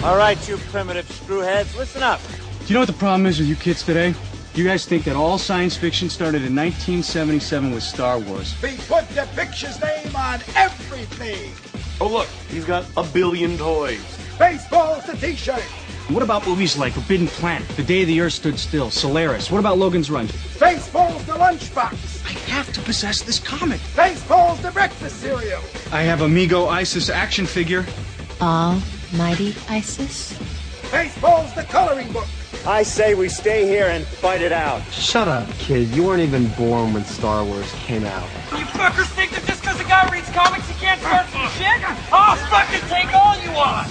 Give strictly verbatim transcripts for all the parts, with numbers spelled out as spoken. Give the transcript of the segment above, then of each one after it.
All right, you primitive screwheads, listen up. Do you know what the problem is with you kids today? You guys think that all science fiction started in nineteen seventy-seven with Star Wars. We put the picture's name on everything. Oh, look, he's got a billion toys. Baseball's the T-shirt. What about movies like Forbidden Planet, The Day the Earth Stood Still, Solaris? What about Logan's Run? Baseball's the lunchbox. I have to possess this comic. Baseball's the breakfast cereal. I have Amigo Isis action figure. Almighty Isis? Baseball's the coloring book. I say we stay here and fight it out. Shut up, kid. You weren't even born when Star Wars came out. You fuckers think that just because a guy reads comics he can't start some shit? I'll fucking take all you want!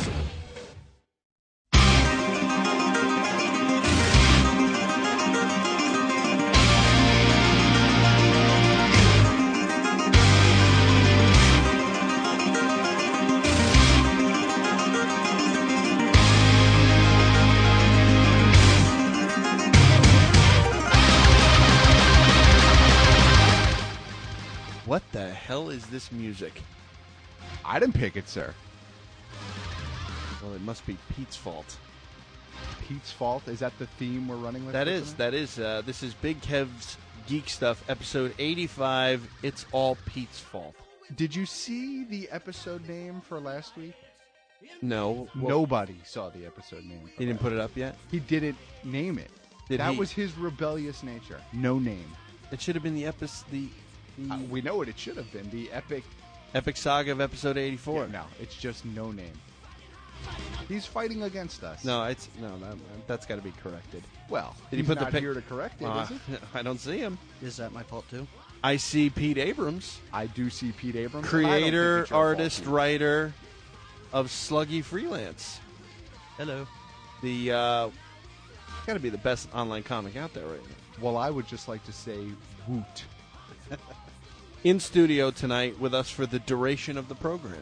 What the hell is this music? I didn't pick it, sir. Well, it must be Pete's fault. Pete's fault? Is that the theme we're running with? That is. That is. Uh, this is Big Kev's Geek Stuff, episode eighty-five. It's all Pete's fault. Did you see the episode name for last week? No. Well, Nobody saw the episode name. He didn't put it up yet? He didn't name it. Did that he? was his rebellious nature. No name. It should have been the episode. The, the uh, we know what it should have been. The epic... Epic Saga of episode eighty-four. Yeah, no, it's just no name. He's fighting against us. No, it's no, no that's got to be corrected. Well, did he's he put not the pic- here to correct it, uh, is he? I don't see him. Is that my fault too? I see Pete Abrams. I do see Pete Abrams. Creator, artist, artist, writer of Sluggy Freelance. Hello. The uh, got to be the best online comic out there right now. Well, I would just like to say woot. In studio tonight with us for the duration of the program.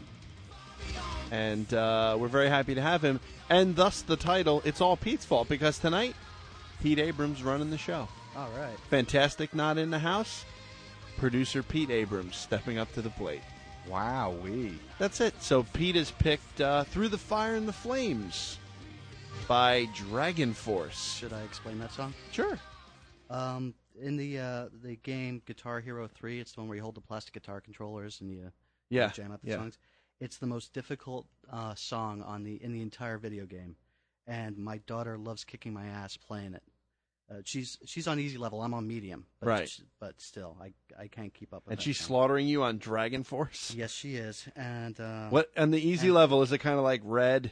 And uh, we're very happy to have him. And thus the title, It's All Pete's Fault, because tonight, Pete Abrams running the show. All right. Fantastic not in the house. Producer Pete Abrams stepping up to the plate. Wow-wee. That's it. So Pete has picked uh, Through the Fire and the Flames by Dragon Force. Should I explain that song? Sure. Um, in the uh, the game Guitar Hero three, it's the one where you hold the plastic guitar controllers and you, yeah. you jam out the yeah. songs. It's the most difficult uh, song on the in the entire video game, and my daughter loves kicking my ass playing it. Uh, she's she's on easy level. I'm on medium, but right? She, but still, I I can't keep up with. And that she's song. slaughtering you on Dragon Force. Yes, she is. And uh, what? And the easy and, level, is it kind of like red,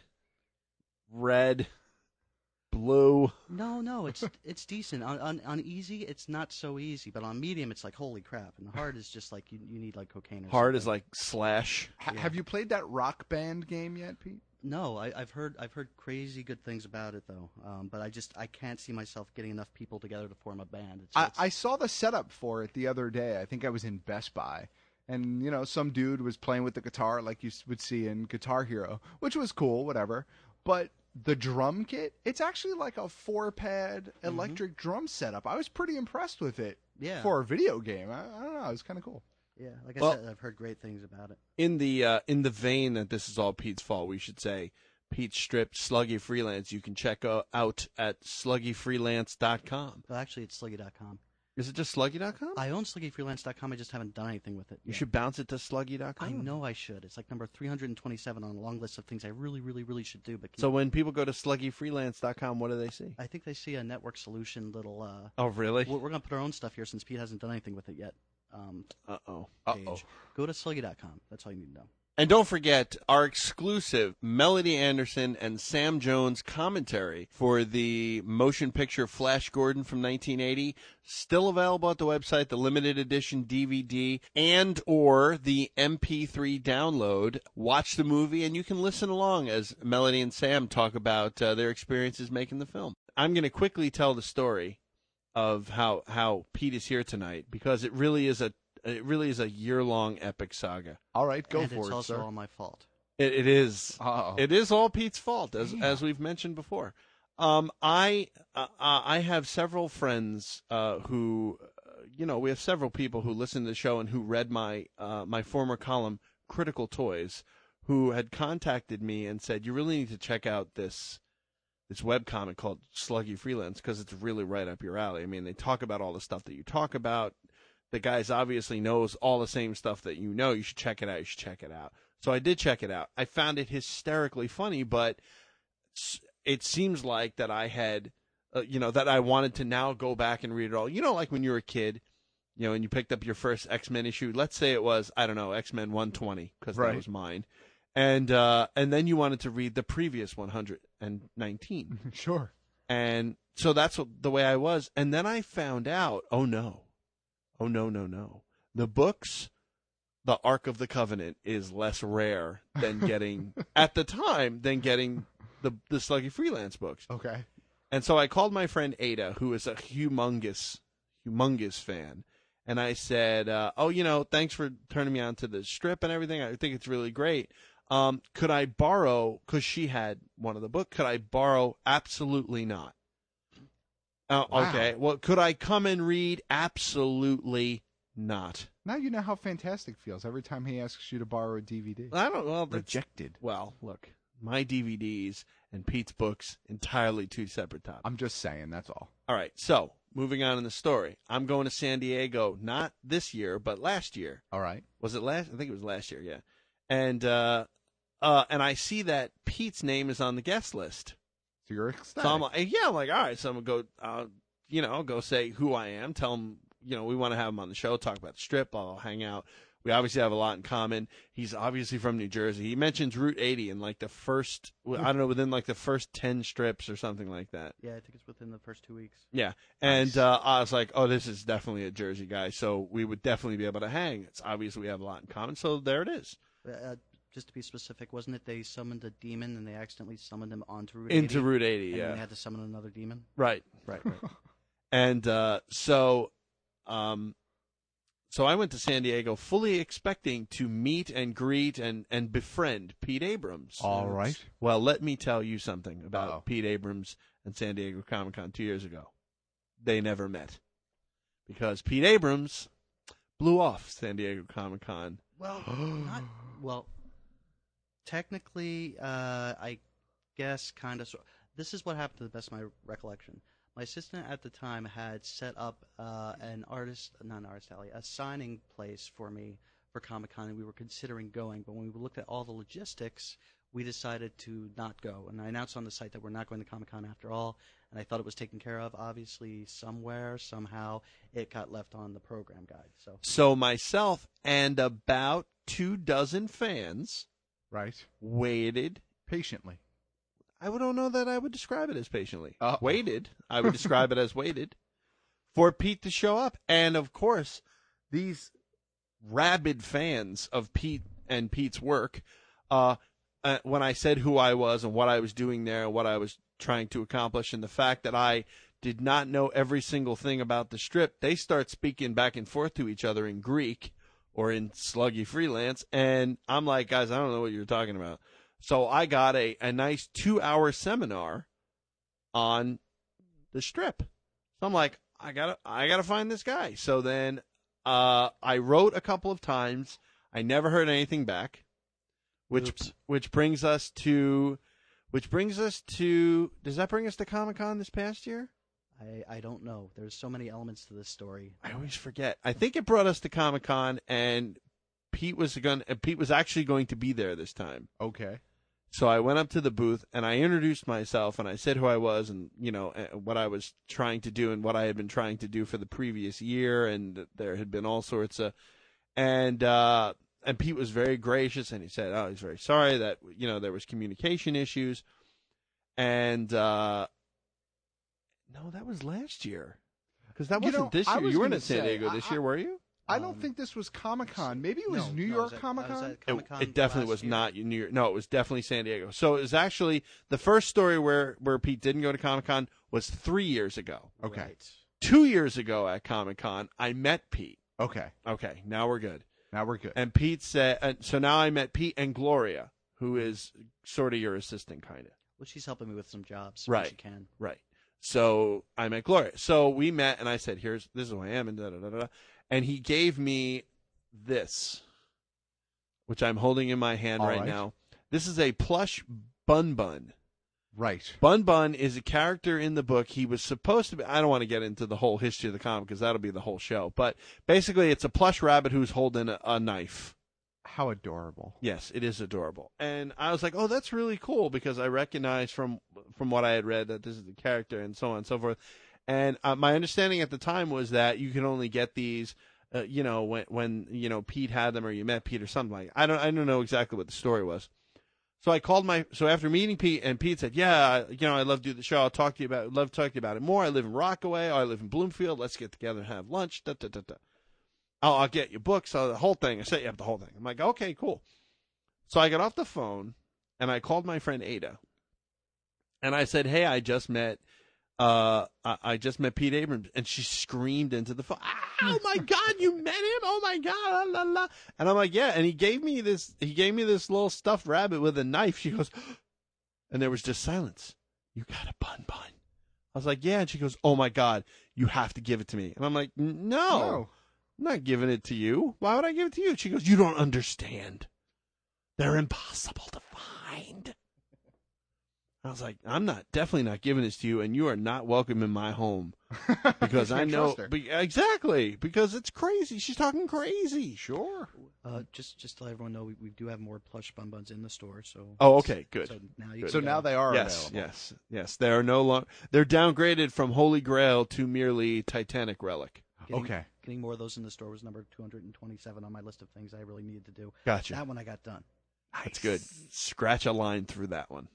red, blue? No, no, it's it's decent. On, on on easy, it's not so easy, but on medium, it's like holy crap. And hard is just like you you need like cocaine. Or Hard something. is like slash. H- yeah. Have you played that Rock Band game yet, Pete? No, I, I've heard I've heard crazy good things about it though. Um, but I just I can't see myself getting enough people together to form a band. It's, I, it's... I saw the setup for it the other day. I think I was in Best Buy, and you know some dude was playing with the guitar like you would see in Guitar Hero, which was cool, whatever. But the drum kit, it's actually like a four-pad electric mm-hmm. drum setup. I was pretty impressed with it. Yeah. For a video game, I, I don't know, it was kind of cool. Yeah, like I well, said, I've heard great things about it. In the uh, in the vein that this is all Pete's fault, we should say Pete stripped Sluggy Freelance. You can check out at sluggy freelance dot com. Well, actually, it's sluggy dot com. Is it just sluggy dot com? I own sluggy freelance dot com. I just haven't done anything with it. You yet. should bounce it to sluggy dot com. I know I should. It's like number three hundred twenty-seven on a long list of things I really, really, really should do. But so when people go to sluggy freelance dot com, what do they see? I think they see a network solution little. Uh, oh, really? We're, we're going to put our own stuff here since Pete hasn't done anything with it yet. Um, Uh-oh. Page. Uh-oh. Go to sluggy dot com. That's all you need to know. And don't forget our exclusive Melody Anderson and Sam Jones commentary for the motion picture Flash Gordon from nineteen eighty. Still available at the website, the limited edition D V D and or the M P three download. Watch the movie and you can listen along as Melody and Sam talk about uh, their experiences making the film. I'm going to quickly tell the story of how, how Pete is here tonight because it really is a It really is a year-long epic saga. All right, go and for it, it's also sir. all my fault. It, it is. Uh-oh. It is all Pete's fault, as Damn. as we've mentioned before. Um, I uh, I have several friends uh, who, uh, you know, we have several people who listen to the show and who read my uh, my former column, Critical Toys, who had contacted me and said, you really need to check out this this webcomic called Sluggy Freelance because it's really right up your alley. I mean, they talk about all the stuff that you talk about. The guys obviously knows all the same stuff that you know. You should check it out. You should check it out. So I did check it out. I found it hysterically funny, but it seems like that I had, uh, you know, that I wanted to now go back and read it all. You know, like when you were a kid, you know, and you picked up your first X-Men issue. Let's say it was, I don't know, X-Men one twenty, because Right. that was mine. And uh, and then you wanted to read the previous one hundred nineteen. Sure. And so that's what, the way I was. And then I found out, oh, no. Oh, no, no, no. The books, the Ark of the Covenant, is less rare than getting, at the time, than getting the, the Sluggy Freelance books. Okay. And so I called my friend Ada, who is a humongous, humongous fan. And I said, uh, oh, you know, thanks for turning me on to the strip and everything. I think it's really great. Um, could I borrow, because she had one of the books, could I borrow? Absolutely not. Uh, Wow. Okay. Well, could I come and read? Absolutely not. Now you know how Fantastic feels every time he asks you to borrow a D V D. I don't. Well, that's- Rejected. Well, look, my D V Ds and Pete's books, entirely two separate topics. I'm just saying, that's all. All right. So moving on in the story, I'm going to San Diego, not this year, but last year. All right. Was it last? I think it was last year. Yeah. And uh, uh, and I see that Pete's name is on the guest list. So you're ecstatic. So I'm like, yeah, I'm like, all right. So I'm gonna go, uh, you know, go say who I am. Tell him, you know, we want to have him on the show, talk about the strip. I'll hang out. We obviously have a lot in common. He's obviously from New Jersey. He mentions Route eighty in like the first, I don't know, within like the first ten strips or something like that. Yeah, I think it's within the first two weeks. Yeah, and uh, I was like, oh, this is definitely a Jersey guy, so we would definitely be able to hang. It's obvious we have a lot in common, so there it is. Uh, just to be specific, wasn't it they summoned a demon and they accidentally summoned him onto Route Into eighty? Route eighty, and yeah. then they had to summon another demon? Right, right, right. And uh, so, um, so I went to San Diego fully expecting to meet and greet and, and befriend Pete Abrams. All right. Well, let me tell you something about Uh-oh. Pete Abrams and San Diego Comic-Con two years ago. They never met. Because Pete Abrams blew off San Diego Comic-Con. Well, not well. Technically, uh, I guess kind of. So, this is what happened to the best of my recollection. My assistant at the time had set up uh, an artist, not an artist alley, a signing place for me for Comic-Con, and we were considering going. But when we looked at all the logistics, we decided to not go. And I announced on the site that we're not going to Comic-Con after all, and I thought it was taken care of. Obviously, somewhere, somehow, it got left on the program guide. So, So myself and about two dozen fans Right. waited. Patiently. I don't know that I would describe it as patiently. Uh-oh. Waited. I would describe it as waited for Pete to show up. And, of course, these rabid fans of Pete and Pete's work, uh, uh, when I said who I was and what I was doing there, what I was trying to accomplish, and the fact that I did not know every single thing about the strip, they start speaking back and forth to each other in Greek or in Sluggy Freelance. And I'm like, guys, I don't know what you're talking about. So I got a, a nice two-hour seminar on the strip. So I'm like, I gotta I gotta find this guy. So then uh, I wrote a couple of times. I never heard anything back, which Oops. which brings us to which brings us to does that bring us to Comic-Con this past year? I, I don't know. There's so many elements to this story. I always forget. I think it brought us to Comic-Con, and Pete was going Pete was actually going to be there this time. Okay. So I went up to the booth and I introduced myself and I said who I was and, you know, what I was trying to do and what I had been trying to do for the previous year. And there had been all sorts of, and, uh, and Pete was very gracious and he said, oh, he's very sorry that, you know, there was communication issues. And, uh, no, that was last year. Because that You wasn't know, this I year. was You weren't gonna in San say, Diego this I- year, were you? I don't Um, think this was Comic-Con. Maybe it was No, New no, I York was at- I was Comic-Con? at It, Comic-Con it definitely last was year. not New York. No, it was definitely San Diego. So it was actually the first story where, where Pete didn't go to Comic-Con was three years ago. Okay. Right. Two years ago at Comic-Con, I met Pete. Okay. Okay, now we're good. Now we're good. And Pete said, and so now I met Pete and Gloria, who is sort of your assistant, kind of. Well, she's helping me with some jobs Right. when she can. Right. So I met Gloria. So we met, and I said, "Here's this is who I am," and da da da da. And he gave me this. which I'm holding in my hand All right, right. now. This is a plush Bun Bun. Right. Bun Bun is a character in the book. He was supposed to be, I don't want to get into the whole history of the comic because that'll be the whole show. But basically, it's a plush rabbit who's holding a, a knife. How adorable. Yes, it is adorable. And I was like, oh, that's really cool because I recognize from from what I had read that this is the character and so on and so forth. And uh, my understanding at the time was that you can only get these, uh, you know, when, when, you know, Pete had them or you met Pete or something like that. I don't, I don't know exactly what the story was. So I called my, so after meeting Pete, and Pete said, yeah, you know, I love to do the show. I'll talk to you about, love to talk to you about it more. I live in Rockaway. Or I live in Bloomfield. Let's get together and have lunch. Da, da, da, da. I'll, I'll get you books. So the whole thing. I set you up the whole thing. I'm like, okay, cool. So I got off the phone and I called my friend Ada. And I said, hey, I just met, uh, I, I just met Pete Abrams. And she screamed into the phone, oh my God, you met him? Oh my God, la, la, la. And I'm like, yeah. And he gave me this, he gave me this little stuffed rabbit with a knife. She goes, and there was just silence. You got a Bun Bun. I was like, yeah. And she goes, oh my God, you have to give it to me. And I'm like, no, No. I'm not giving it to you. Why would I give it to you? She goes, you don't understand. They're impossible to find. I was like, I'm not definitely not giving this to you, and you are not welcome in my home because I Can't know trust her. be, exactly because it's crazy. She's talking crazy. Sure. Uh, just just to let everyone know, we, we do have more plush Bun Buns in the store. So Oh, okay, good. So now you Good. So can, now uh, they are Yes, available. yes, yes. They are no longer. They're downgraded from Holy Grail to merely Titanic Relic. Getting, Okay. Getting more of those in the store was number two hundred twenty-seven on my list of things I really needed to do. Gotcha. That one I got done. That's good. Scratch a line through that one.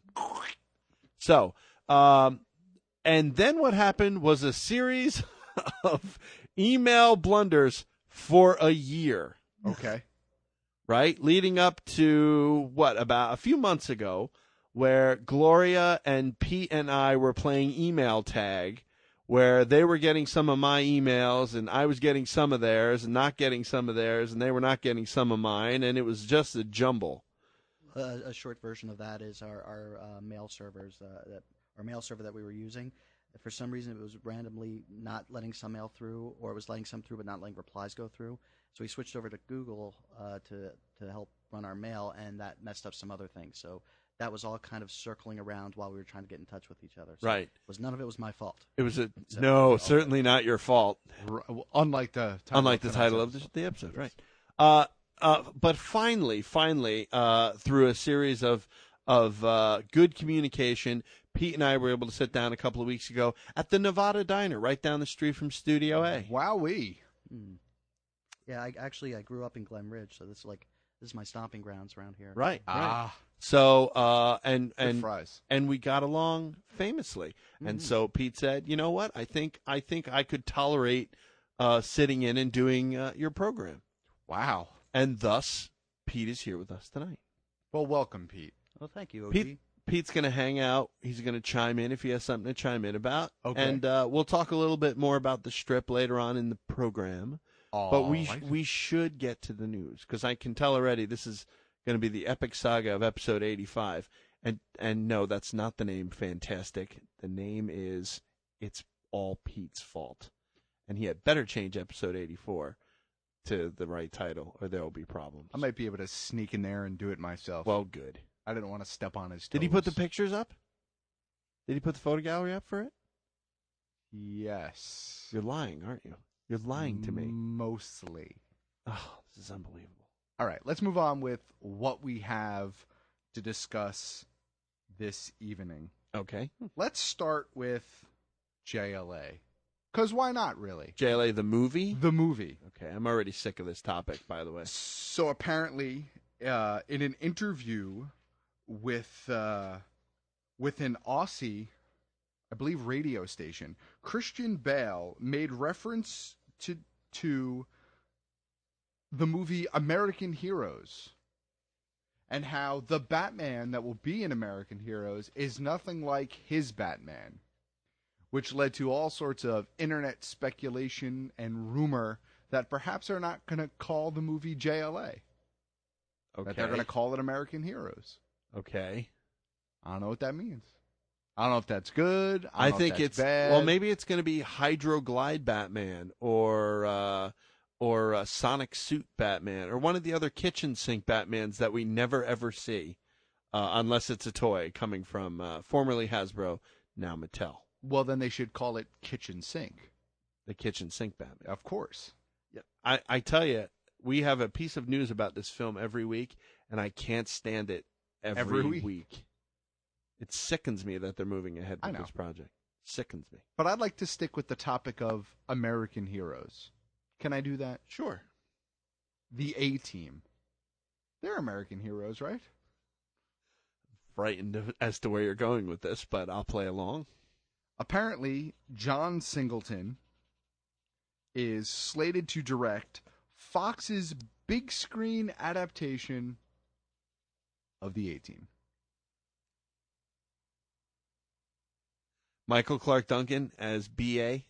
So, um, and then what happened was a series of email blunders for a year, Okay. right? Leading up to what, about a few months ago, where Gloria and Pete and I were playing email tag, where they were getting some of my emails and I was getting some of theirs and not getting some of theirs and they were not getting some of mine, and it was just a jumble. Uh, a short version of that is our our uh, mail servers uh, that our mail server that we were using. For some reason, it was randomly not letting some mail through, or it was letting some through but not letting replies go through. So we switched over to Google uh, to to help run our mail, and that messed up some other things. So that was all kind of circling around while we were trying to get in touch with each other. So Right. It was none of it was my fault. It was a So- no, certainly not your fault. R- well, Unlike the title Unlike of the title of tonight's the, the episode, right? Uh, uh, but finally, finally, uh, through a series of of uh, good communication, Pete and I were able to sit down a couple of weeks ago at the Nevada Diner, right down the street from Studio A. episode. Wowee. Hmm. Yeah, I actually I grew up in Glen Ridge, so this is like this is my stomping grounds around here. Right, right. Ah. So, uh, and Good and fries. and we got along famously. And Mhm. so Pete said, "You know what? I think I think I could tolerate uh, sitting in and doing uh, your program." Wow. And thus, Pete is here with us tonight. Well, welcome, Pete. Well, thank you, O G. Pete, Pete's going to hang out. He's going to chime in if he has something to chime in about. Okay. And uh, we'll talk a little bit more about the strip later on in the program. But we sh- Alright. we should get to the news because I can tell already this is going to be the epic saga of episode eighty-five. And and no, that's not the name Fantastic. The name is It's All Pete's Fault. And he had better change episode eighty-four to the right title or there will be problems. I might be able to sneak in there and do it myself. Well, good. I didn't want to step on his toes. Did he put the pictures up? Did he put the photo gallery up for it? Yes. You're lying, aren't you? You're lying to me. Mostly. Oh, this is unbelievable. All right, let's move on with what we have to discuss this evening. Okay. Let's start with J L A. Because why not, really? J L A, the movie? The movie. Okay, I'm already sick of this topic, by the way. So apparently, uh, in an interview with uh, with an Aussie, I believe, radio station, Christian Bale made reference to to the movie American Heroes and how the Batman that will be in American Heroes is nothing like his Batman, which led to all sorts of internet speculation and rumor that perhaps they're not going to call the movie J L A. Okay. That they're going to call it American Heroes. Okay. I don't know what that means. I don't know if that's good. I I, don't know think if that's it's bad. well, maybe it's going to be Hydroglide Batman or uh, or uh, Sonic Suit Batman, or one of the other kitchen sink Batmans that we never ever see, uh, unless it's a toy coming from uh, formerly Hasbro, now Mattel. Well, then they should call it Kitchen Sink. The kitchen sink Batman. Of course. Yeah. I, I tell you, we have a piece of news about this film every week, and I can't stand it every, Every week. week. It sickens me that they're moving ahead I with know. this project. Sickens me. But I'd like to stick with the topic of American heroes. Can I do that? Sure. The A-Team. They're American heroes, right? Frightened as to where you're going with this, but I'll play along. Apparently, John Singleton is slated to direct Fox's big screen adaptation of The A-Team. Michael Clark Duncan as B A.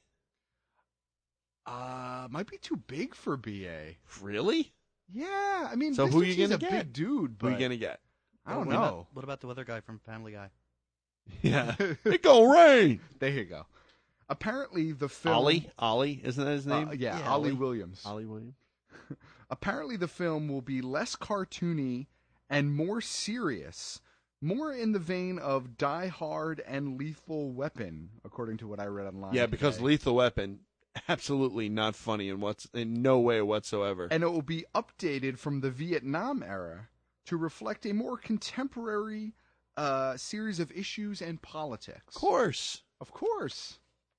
Uh, might be too big for B A. Really? Yeah, I mean, So this who are dude's you gonna a get? big dude, Who but are you gonna get? I don't what know. About, what about the other guy from Family Guy? Yeah, it go rain. There you go. Apparently, the film Ollie, Ollie, isn't that his name? Uh, yeah, Yeah, Ollie Ollie. Williams. Ollie Williams. Apparently, the film will be less cartoony and more serious, more in the vein of Die Hard and Lethal Weapon, according to what I read online. Yeah, because today. Lethal Weapon, absolutely not funny in what's in no way whatsoever. And it will be updated from the Vietnam era to reflect a more contemporary uh, series of issues and politics. Of course, Of course.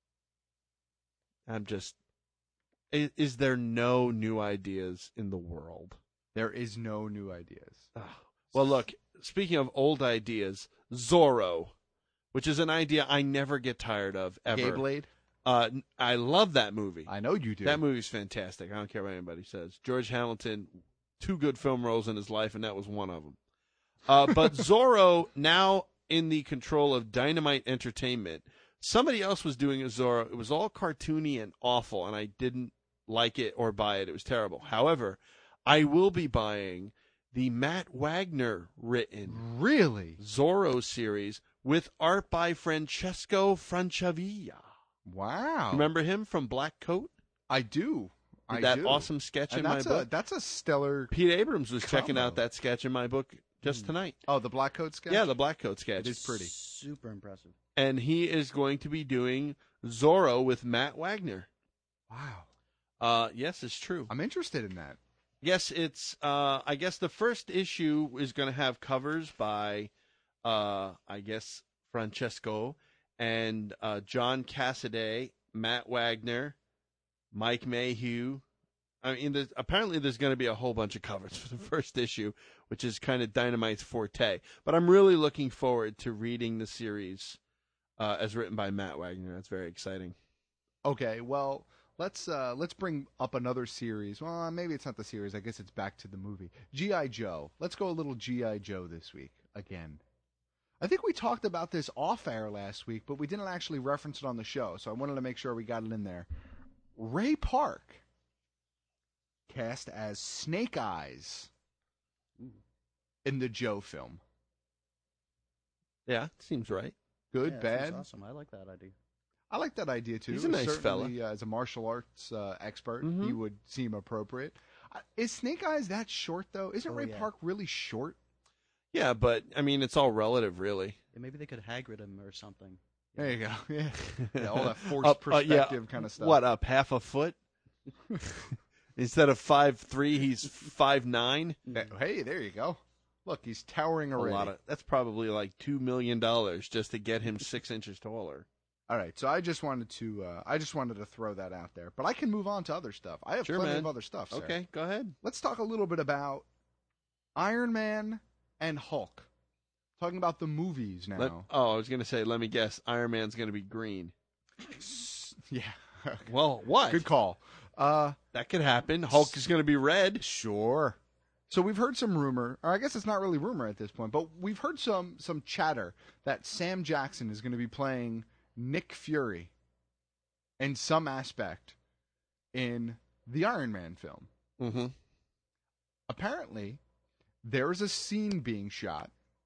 I'm just. Is, is there no new ideas in the world? There is no new ideas. Well, look. Speaking of old ideas, Zorro, which is an idea I never get tired of ever. Gayblade? Uh, I love that movie. I know you do. That movie's fantastic. I don't care what anybody says. George Hamilton, two good film roles in his life, and that was one of them. Uh, but Zorro, now in the control of Dynamite Entertainment, somebody else was doing a Zorro. It was all cartoony and awful, and I didn't like it or buy it. It was terrible. However, I will be buying the Matt Wagner written Really? Zorro series with art by Francesco Francavilla. Wow. Remember him from Black Coat? I do. Did I that do. awesome sketch And in my that's a, book? That's a stellar. Pete Abrams was checking combo. out that sketch in my book just tonight. Oh, the Black Coat sketch? Yeah, the Black Coat sketch. It is pretty. Super impressive. And he is going to be doing Zorro with Matt Wagner. Wow. Uh, yes, it's true. I'm interested in that. Yes, it's. Uh, I guess the first issue is going to have covers by, uh, I guess Francesco and uh, John Cassaday, Matt Wagner, Mike Mayhew. I mean, there's, apparently there's going to be a whole bunch of covers for the first issue, which is kind of Dynamite's forte. But I'm really looking forward to reading the series uh, as written by Matt Wagner. That's very exciting. Okay, well, let's uh, let's bring up another series. Well, maybe it's not the series. I guess it's back to the movie. G I. Joe. Let's go a little G I. Joe this week again. I think we talked about this off air last week, but we didn't actually reference it on the show, so I wanted to make sure we got it in there. Ray Park, cast as Snake Eyes in the Joe film. Yeah, seems right. Good, Yeah, that bad. sounds awesome. I like that idea. I like that idea too. He's a nice Certainly, fella. Uh, as a martial arts uh, expert, Mhm. he would seem appropriate. Uh, is Snake Eyes that short though? Isn't Oh, Ray yeah. Park really short? Yeah, but I mean, it's all relative, really. Yeah, maybe they could Hagrid him or something. There you go. Yeah, yeah all that forced Up, uh, yeah, perspective kind of stuff. What, up half a foot? Instead of five three, he's five nine. Yeah, Hey, there you go. Look, he's towering A already. lot of that's probably like two million dollars just to get him six inches taller. All right, so I just wanted to, uh, I just wanted to throw that out there, but I can move on to other stuff. I have Sure, plenty man. of other stuff. Sir. Okay, go ahead. Let's talk a little bit about Iron Man and Hulk. Talking about the movies now. Let- oh, I was gonna say, let me guess, Iron Man's gonna be green. Yeah. Well, what? Good call. Uh, That could happen. Hulk is gonna be red. Sure. So we've heard some rumor, or I guess it's not really rumor at this point, but we've heard some some chatter that Sam Jackson is going to be playing Nick Fury in some aspect in the Iron Man film. Mm-hmm. Apparently, there is a scene being shot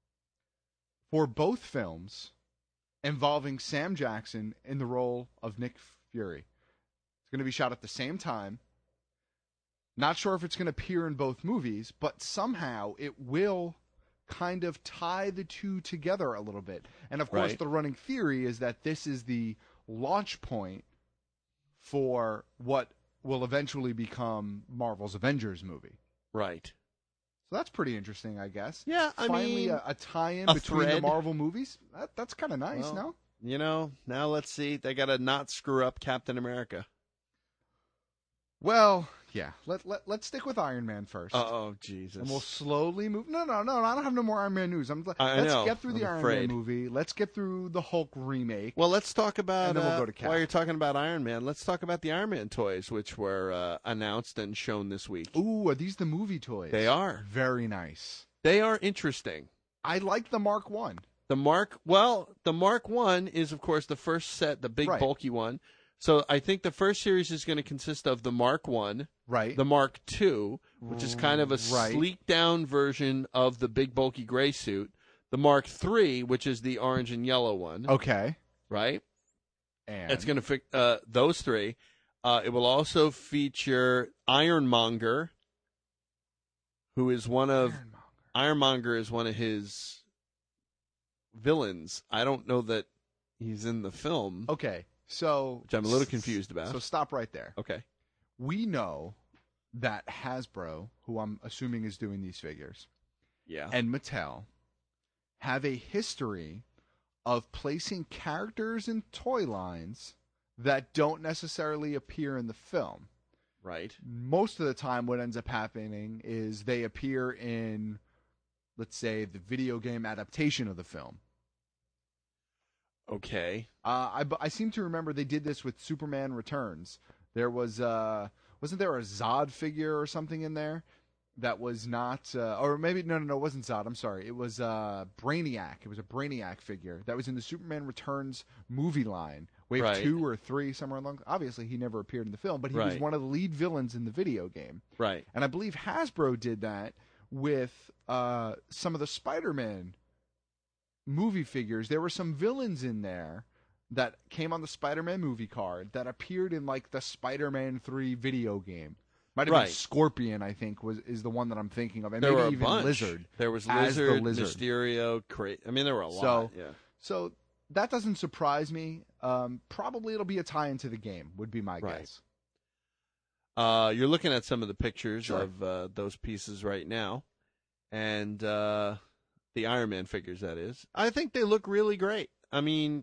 for both films involving Sam Jackson in the role of Nick Fury. It's going to be shot at the same time. Not sure if it's going to appear in both movies, but somehow it will kind of tie the two together a little bit. And of course, Right. the running theory is that this is the launch point for what will eventually become Marvel's Avengers movie. Right. So that's pretty interesting, I guess. Yeah, I Finally, mean, a, a tie-in a between the thread. Marvel movies. That, that's kind of nice, Well, no? You know, now let's see. They got to not screw up Captain America. Well, yeah. Let let let's stick with Iron Man first. Oh, Jesus. And we'll slowly move. No, no, no. I don't have no more Iron Man news. I'm. I let's know. get through the I'm Iron afraid. Man movie. Let's get through the Hulk remake. Well, let's talk about, And then we'll uh, go to Cap. while you're talking about Iron Man, let's talk about the Iron Man toys, which were uh, announced and shown this week. Ooh, are these the movie toys? They are. Very nice. They are interesting. I like the Mark One. The Mark, well, the Mark One is, of course, the first set, the big Right. bulky one. So I think the first series is going to consist of the Mark One, Right. the Mark Two, which is kind of a Right. sleek down version of the big bulky gray suit, the Mark Three, which is the orange and yellow one, Okay. right? And It's going to fi- uh, those three. Uh, it will also feature Ironmonger, who is one of Ironmonger is one of his villains. I don't know that he's in the film, Okay. So which I'm a little confused about. So stop right there. Okay. We know that Hasbro, who I'm assuming is doing these figures, Yeah. and Mattel have a history of placing characters in toy lines that don't necessarily appear in the film. Right. Most of the time, what ends up happening is they appear in, let's say, the video game adaptation of the film. Okay. Uh, I, I seem to remember they did this with Superman Returns. There was, uh, wasn't there a Zod figure or something in there that was not, uh, or maybe, no, no, no, it wasn't Zod. I'm sorry. It was uh, Brainiac. It was a Brainiac figure that was in the Superman Returns movie line. Wave Right. two or three, somewhere along. Obviously, he never appeared in the film, but he was Right. one of the lead villains in the video game. Right. And I believe Hasbro did that with uh, some of the Spider-Man movie figures. There were some villains in there that came on the Spider-Man movie card that appeared in like the Spider-Man three video game. Might have Right. been Scorpion, I think, was is the one that I'm thinking of, and There maybe were a even bunch. Lizard. There was as the Lizard, Lizard. Mysterio, Cra- I mean, there were a lot. So, yeah. so that doesn't surprise me. Um, probably it'll be a tie into the game, would be my Right. guess. Uh, you're looking at some of the pictures Sure. of uh, those pieces right now, and uh, the Iron Man figures. That is, I think they look really great. I mean,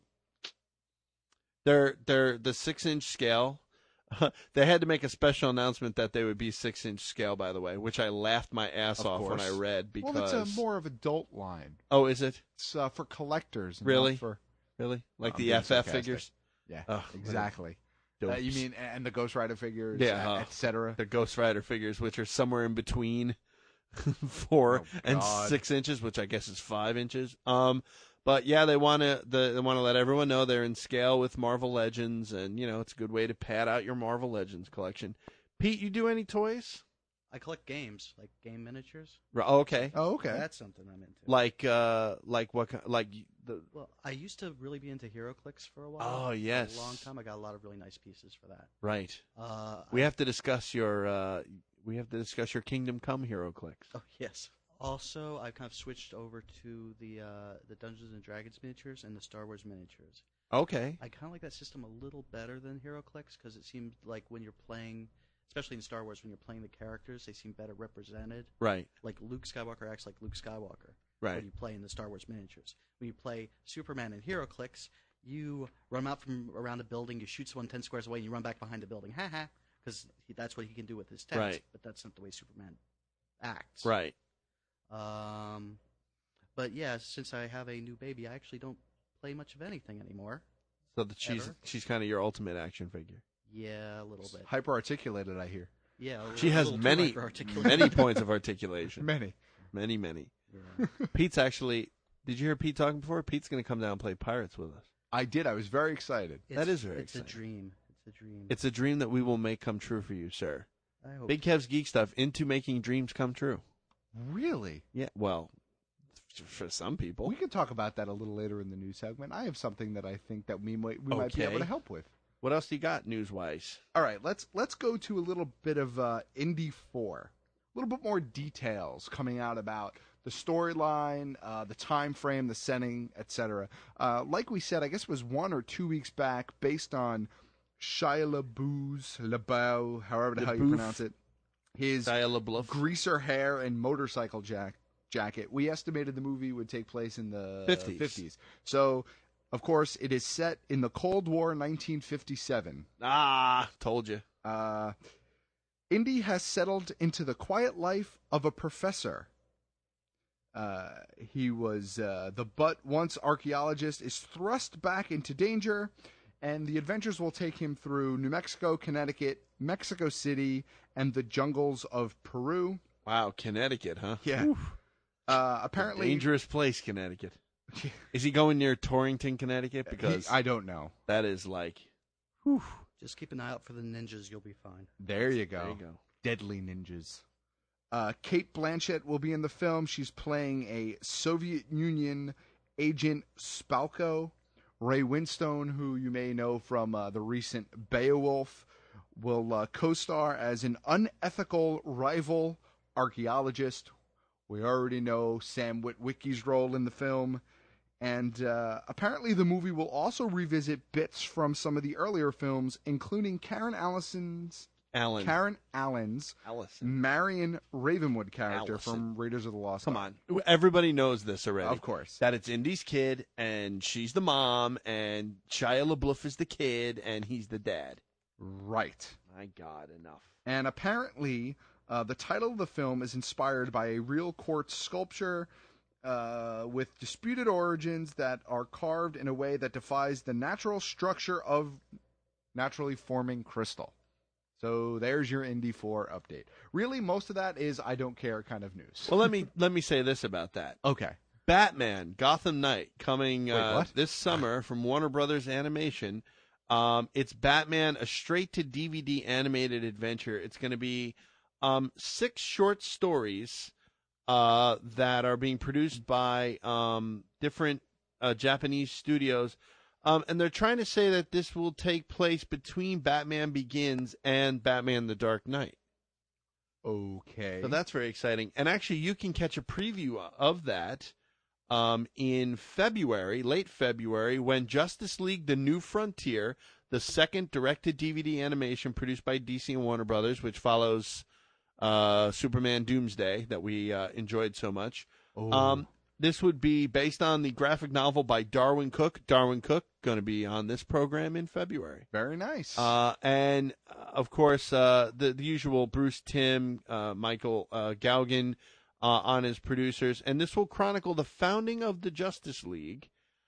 they're they're the six inch scale. They had to make a special announcement that they would be six inch scale, by the way, which I laughed my ass Of off when course. I read because. Well, it's a more of adult line. Oh, is it It's uh, for collectors. And Really? Not for really like I'm the being F F sarcastic. figures? Yeah, Ugh, exactly. Uh, Dopes. you mean and the Ghost Rider figures, Yeah, uh, uh, et cetera. the Ghost Rider figures, which are somewhere in between four Oh, and God. six inches, which I guess is five inches. Um, but yeah, they want to they want to let everyone know they're in scale with Marvel Legends, and you know it's a good way to pad out your Marvel Legends collection. Pete, you do any toys? I collect games, like game miniatures. Right, oh, okay. Oh, okay. That's something I'm into. Like uh, like what? ki- Like the Well, I used to really be into HeroClix for a while. Oh, yes. For a long time. I got a lot of really nice pieces for that. right. Uh, We I- have to discuss your uh, we have to discuss your Kingdom Come Hero clicks. Oh yes. Also, I've kind of switched over to the uh, the Dungeons and Dragons miniatures and the Star Wars miniatures. Okay. I kind of like that system a little better than HeroClix because it seems like when you're playing, especially in Star Wars, when you're playing the characters, they seem better represented. Right. Like Luke Skywalker acts like Luke Skywalker. Right. When you play in the Star Wars miniatures. When you play Superman in HeroClix, you run out from around a building, you shoot someone ten squares away, and you run back behind the building. Ha ha. Because that's what he can do with his text. Right. But that's not the way Superman acts. Right. Um, but yeah, since I have a new baby, I actually don't play much of anything anymore. So that she's Ever? she's kind of your ultimate action figure. Yeah, a little bit. Hyper articulated, I hear. Yeah, a She little- has little too many hyper-articulate. many points of articulation. Many. Many, many. Yeah. Pete's actually. Did you hear Pete talking before? Pete's going to come down and play Pirates with us. I did. I was very excited. It's, That is very It's exciting. a dream. It's a dream. It's a dream that we will make come true for you, sir. I hope. Big Kev's Geek Stuff into making dreams come true. Really? Yeah, well, f- for some people. We could talk about that a little later in the news segment. I have something that I think that we might we might be able Okay. to help with. What else do you got news-wise? All right, let's let's go to a little bit of uh, Indy four. A little bit more details coming out about the storyline, uh, the time frame, the setting, et cetera. Uh, like we said, I guess it was one or two weeks back, based on Shia LaBeouf's, LaBeouf, however the hell you LaBeouf. pronounce it, his Shia LaBeouf. greaser hair and motorcycle jack, jacket. We estimated the movie would take place in the fifties. fifties. So, of course, it is set in the Cold War, nineteen fifty-seven. Ah, told you. Uh, Indy has settled into the quiet life of a professor. Uh, he was uh, the but once archaeologist is thrust back into danger, and the adventures will take him through New Mexico, Connecticut, Mexico City, and the jungles of Peru. Wow, Connecticut, huh? Yeah. Uh, apparently, dangerous place, Connecticut. Is he going near Torrington, Connecticut? Because he, I don't know. That is like, whew. Just keep an eye out for the ninjas. You'll be fine. There you go. There you go. Deadly ninjas. Uh, Kate Blanchett will be in the film. She's playing a Soviet Union agent Spalko. Ray Winstone, who you may know from uh, the recent Beowulf, will uh, co-star as an unethical rival archaeologist. We already know Sam Witwicky's role in the film. And uh, apparently the movie will also revisit bits from some of the earlier films, including Karen Allison's Allen. Karen Allen's Allison. Marion Ravenwood character Allison. from Raiders of the Lost Come Ark. on. Everybody knows this already. Of course. That it's Indy's kid, and she's the mom, and Shia LaBeouf is the kid, and he's the dad. Right. My God, enough. And apparently, uh, the title of the film is inspired by a real quartz sculpture uh, with disputed origins that are carved in a way that defies the natural structure of naturally forming crystal. So there's your Indy four update. Really, most of that is I don't care kind of news. Well, let me let me say this about that. Okay. Batman, Gotham Knight, coming Wait, uh, what? this summer from Warner Brothers Animation. Um, it's Batman, a straight-to-D V D animated adventure. It's going to be um, six short stories uh, that are being produced by um, different uh, Japanese studios. Um, and they're trying to say that this will take place between Batman Begins and Batman The Dark Knight. Okay. So that's very exciting. And actually, you can catch a preview of that um, in February, late February, when Justice League The New Frontier, the second direct-to-D V D animation produced by D C and Warner Brothers, which follows uh, Superman Doomsday that we uh, enjoyed so much. Oh. Um, this would be based on the graphic novel by Darwin Cook. Darwin Cook going to be on this program in February. Very nice. Uh, and, uh, of course, uh, the, the usual Bruce Timm, uh, Michael uh, Gauguin uh, on his producers. And this will chronicle the founding of the Justice League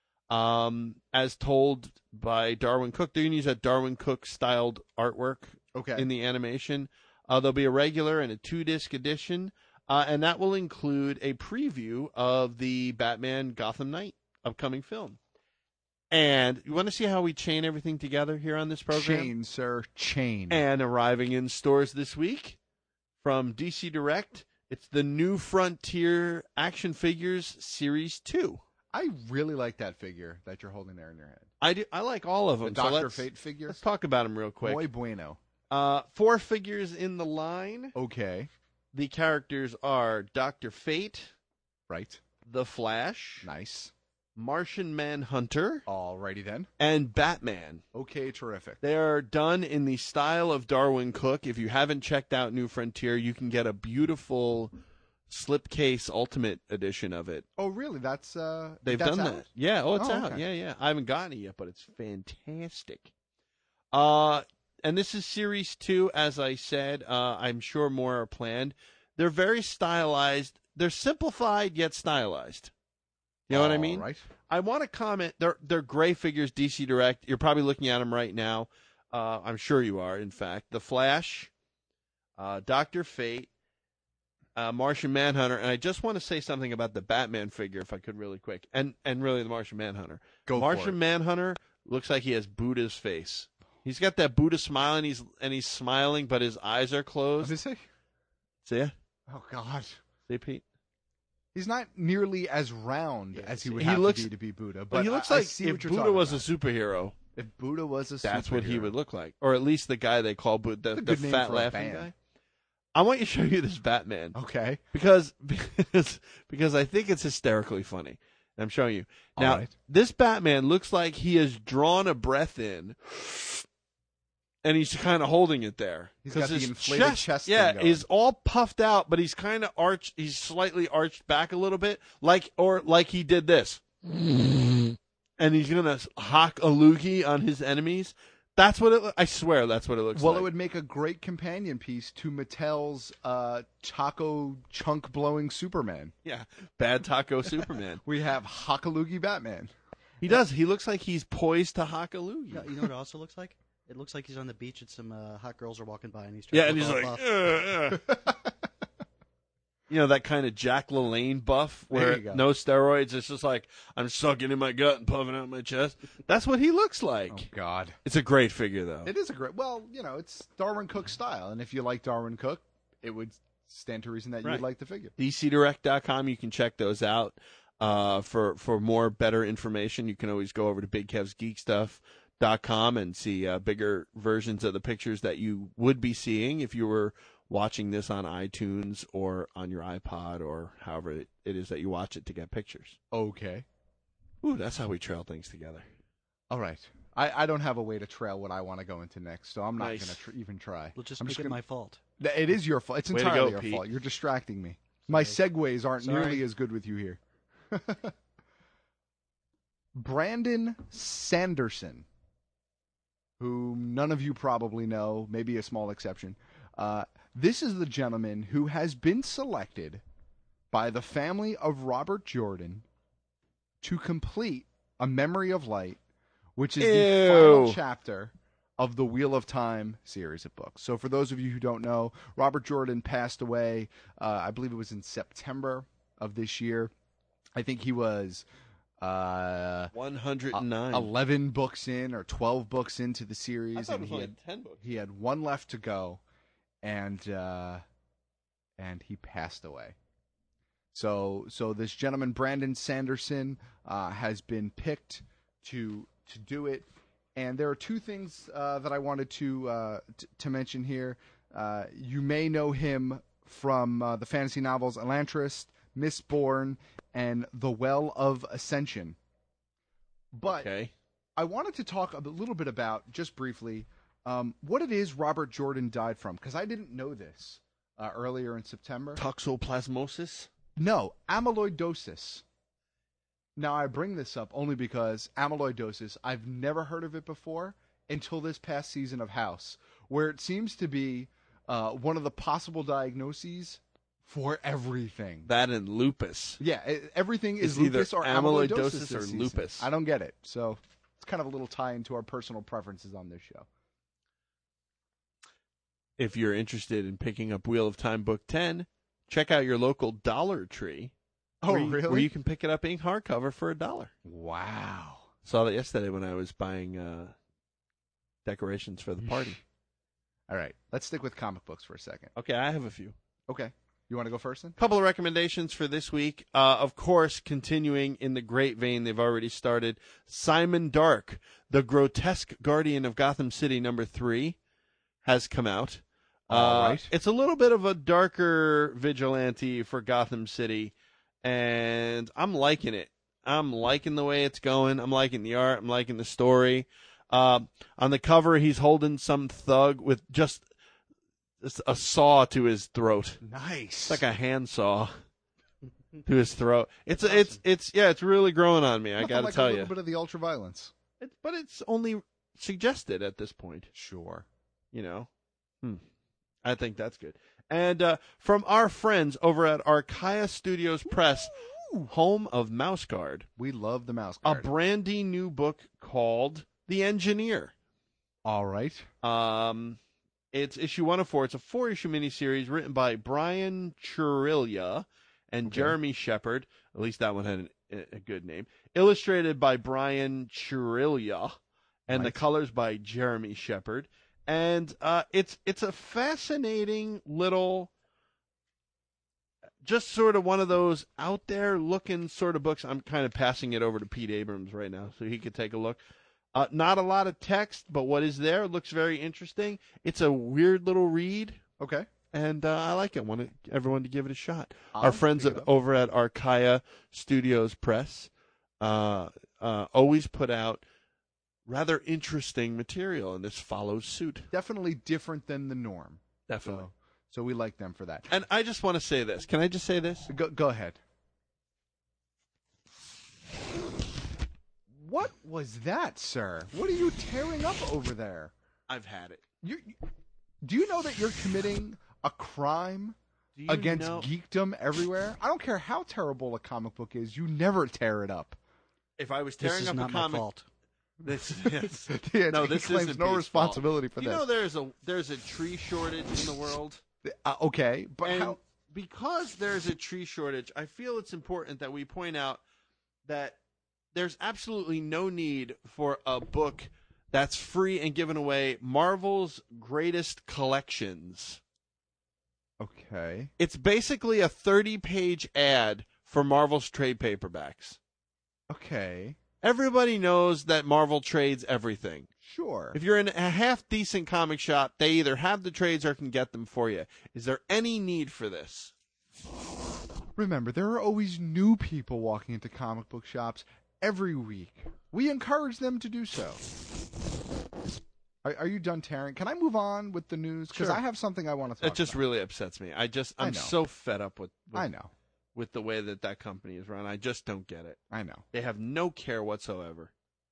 um, as told by Darwin Cook. They're going to use that Darwin Cook-styled artwork okay. in the animation. Uh, there'll be a regular and a two-disc edition. Uh, and that will include a preview of the Batman Gotham Knight upcoming film. And you want to see how we chain everything together here on this program? Chain, sir, chain. And arriving in stores this week from D C Direct, it's the New Frontier Action Figures Series two. I really like that figure that you're holding there in your hand. I do. I like all of them. The so Doctor let's, Fate figure? Let's talk about them real quick. Muy bueno. Uh, four figures in the line. Okay. The characters are Doctor Fate. Right. The Flash. Nice. Martian Manhunter. Alrighty then. And Batman. Okay, terrific. They are done in the style of Darwin Cook. If you haven't checked out New Frontier, you can get a beautiful slipcase Ultimate edition of it. Oh, really? That's uh They've that's done out? that. Yeah, oh, it's Oh, out. okay. Yeah, yeah. I haven't gotten it yet, but it's fantastic. Uh, and this is Series two, as I said. Uh, I'm sure more are planned. They're very stylized. They're simplified yet stylized. You know what I mean? Right. I want to comment. They're they're gray figures, D C Direct. You're probably looking at them right now. Uh, I'm sure you are. In fact, the Flash, uh, Doctor Fate, uh, Martian Manhunter, and I just want to say something about the Batman figure, if I could, really quick, and and really the Martian Manhunter. Go Martian for it. Manhunter looks like he has Buddha's face. He's got that Buddha smile, and he's and he's smiling, but his eyes are closed. What did he say? See ya? Oh God. See, Pete? He's not nearly as round Yeah, as he see, would he have looks- to be to be Buddha, but But he looks I, I like see if what you're Buddha talking was about. a superhero. If Buddha was a That's what he superhero. would look like, or at least the guy they call Buddha, the, That's a the good name fat for a laughing band. guy. I want you to show you this Batman. Okay. Because because because I think it's hysterically funny. I'm showing you now. All right. This Batman looks like he has drawn a breath in, and he's kind of holding it there. He's got the his inflated chest, chest yeah, thing going. is all puffed out, but he's kind of arched. He's slightly arched back a little bit, like or like he did this, and he's gonna hock a loogie on his enemies. That's what it. I swear, that's what it looks Well, like. it would make a great companion piece to Mattel's uh, taco chunk blowing Superman. Yeah, bad taco Superman. We have Hakalugi Batman. He does. He looks like he's poised to hock a loogie. You know, you know what it also looks like? It looks like he's on the beach and some uh, hot girls are walking by and he's trying Yeah, to and he's look like, all "Ugh, buff. ugh." You know, that kind of Jack LaLanne buff There where you go. no steroids. It's just like, I'm sucking in my gut and puffing out my chest. That's what he looks like. Oh, God. It's a great figure, though. It is a great. Well, you know, it's Darwin Cook style, and if you like Darwin Cook, it would stand to reason that you Right. would like the figure. D C Direct dot com. You can check those out. Uh, for, for more better information, you can always go over to Big Kev's Geek Stuff dot com and see uh, bigger versions of the pictures that you would be seeing if you were watching this on iTunes or on your iPod or however it, it is that you watch it to get pictures. Okay. Ooh, that's how we trail things together. All right. I, I don't have a way to trail what I want to go into next, so I'm not Nice. going to tr- even try. We'll just I'm make it gonna- my fault. Th- It is your fault. It's Way to entirely go, your Pete. fault. You're distracting me. My segues aren't Sorry. nearly as good with you here. Brandon Sanderson, who none of you probably know, maybe a small exception. Uh, this is the gentleman who has been selected by the family of Robert Jordan to complete A Memory of Light, which is the Ew. final chapter of the Wheel of Time series of books. So for those of you who don't know, Robert Jordan passed away, uh, I believe it was in September of this year. I think he was uh, one hundred nine. eleven books in or twelve books into the series. I thought it and was he only had, ten books. he had one left to go, and uh, and he passed away. So so this gentleman, Brandon Sanderson, uh, has been picked to to do it. And there are two things uh, that I wanted to uh, t- to mention here. Uh, you may know him from uh, the fantasy novels Elantris, Mistborn, and The Well of Ascension. But Okay. I wanted to talk a little bit about, just briefly, um, what it is Robert Jordan died from, because I didn't know this uh, earlier in September. Toxoplasmosis? No, amyloidosis. Now, I bring this up only because amyloidosis, I've never heard of it before until this past season of House, where it seems to be uh, one of the possible diagnoses for everything. That and lupus. Yeah, e- everything is It's either lupus or amyloidosis amyloidosis this or season. lupus. I don't get it. So it's kind of a little tie into our personal preferences on this show. If you're interested in picking up Wheel of Time Book ten, check out your local Dollar Tree. Oh, where you, really? Where you can pick it up in hardcover for a dollar. Wow. Saw that yesterday when I was buying uh, decorations for the party. All right, let's stick with comic books for a second. Okay, I have a few. Okay. You want to go first then? Couple of recommendations for this week. Uh, of course, continuing in the great vein they've already started, Simon Dark, the Grotesque Guardian of Gotham City, number three, has come out. All Uh, right. It's a little bit of a darker vigilante for Gotham City, and I'm liking it. I'm liking the way it's going. I'm liking the art. I'm liking the story. Uh, on the cover, he's holding some thug with just just a saw to his throat. Nice. It's like a handsaw to his throat. It's it's it's yeah, it's really growing on me. I Nothing got to like tell a little you. bit of the ultraviolence. It's, but it's only suggested at this point. Sure. You know, hmm. I think that's good. And uh, from our friends over at Archaea Studios Press, home of Mouse Guard, We love the mouse a guard. brandy new book called The Engineer. All right. Um, it's issue one of four. It's a four-issue miniseries written by Brian Churilla and Okay. Jeremy Shepard. At least that one had an, a good name. Illustrated by Brian Churilla, and the Right. colors by Jeremy Shepard. And uh, it's it's a fascinating little, just sort of one of those out there looking sort of books. I'm kind of passing it over to Pete Abrams right now so he could take a look. Uh, not a lot of text, but what is there looks very interesting. It's a weird little read. Okay. And uh, I like it. I want everyone to give it a shot. I'll Our friends pick it at, up. over at Archaea Studios Press uh, uh, always put out rather interesting material, and this follows suit. Definitely different than the norm. Definitely. So, so we like them for that. And I just want to say this. Can I just say this? Go, go ahead. What was that, sir? What are you tearing up over there? I've had it. You, you, do you know that you're committing a crime Do you against know- geekdom everywhere? I don't care how terrible a comic book is. You never tear it up. If I was This tearing is up not a my comic, fault. this yes. Yeah, no, he this claims isn't no Pete's responsibility fault. for Do you this. know there's a there's a tree shortage in the world, Uh, okay, but and how? because there's a tree shortage, I feel it's important that we point out that there's absolutely no need for a book that's free and given away. Marvel's greatest collections. Okay. It's basically a thirty-page ad for Marvel's trade paperbacks. Okay. Everybody knows that Marvel trades everything. Sure. If you're in a half-decent comic shop, they either have the trades or can get them for you. Is there any need for this? Remember, there are always new people walking into comic book shops every week. We encourage them to do so. Are, are you done tearing? Can I move on with the news? Because Sure. I have something I want to talk It just about. really upsets me. I just, I I'm know. so fed up with, with, I know. with the way that that company is run. I just don't get it. I know. They have no care whatsoever.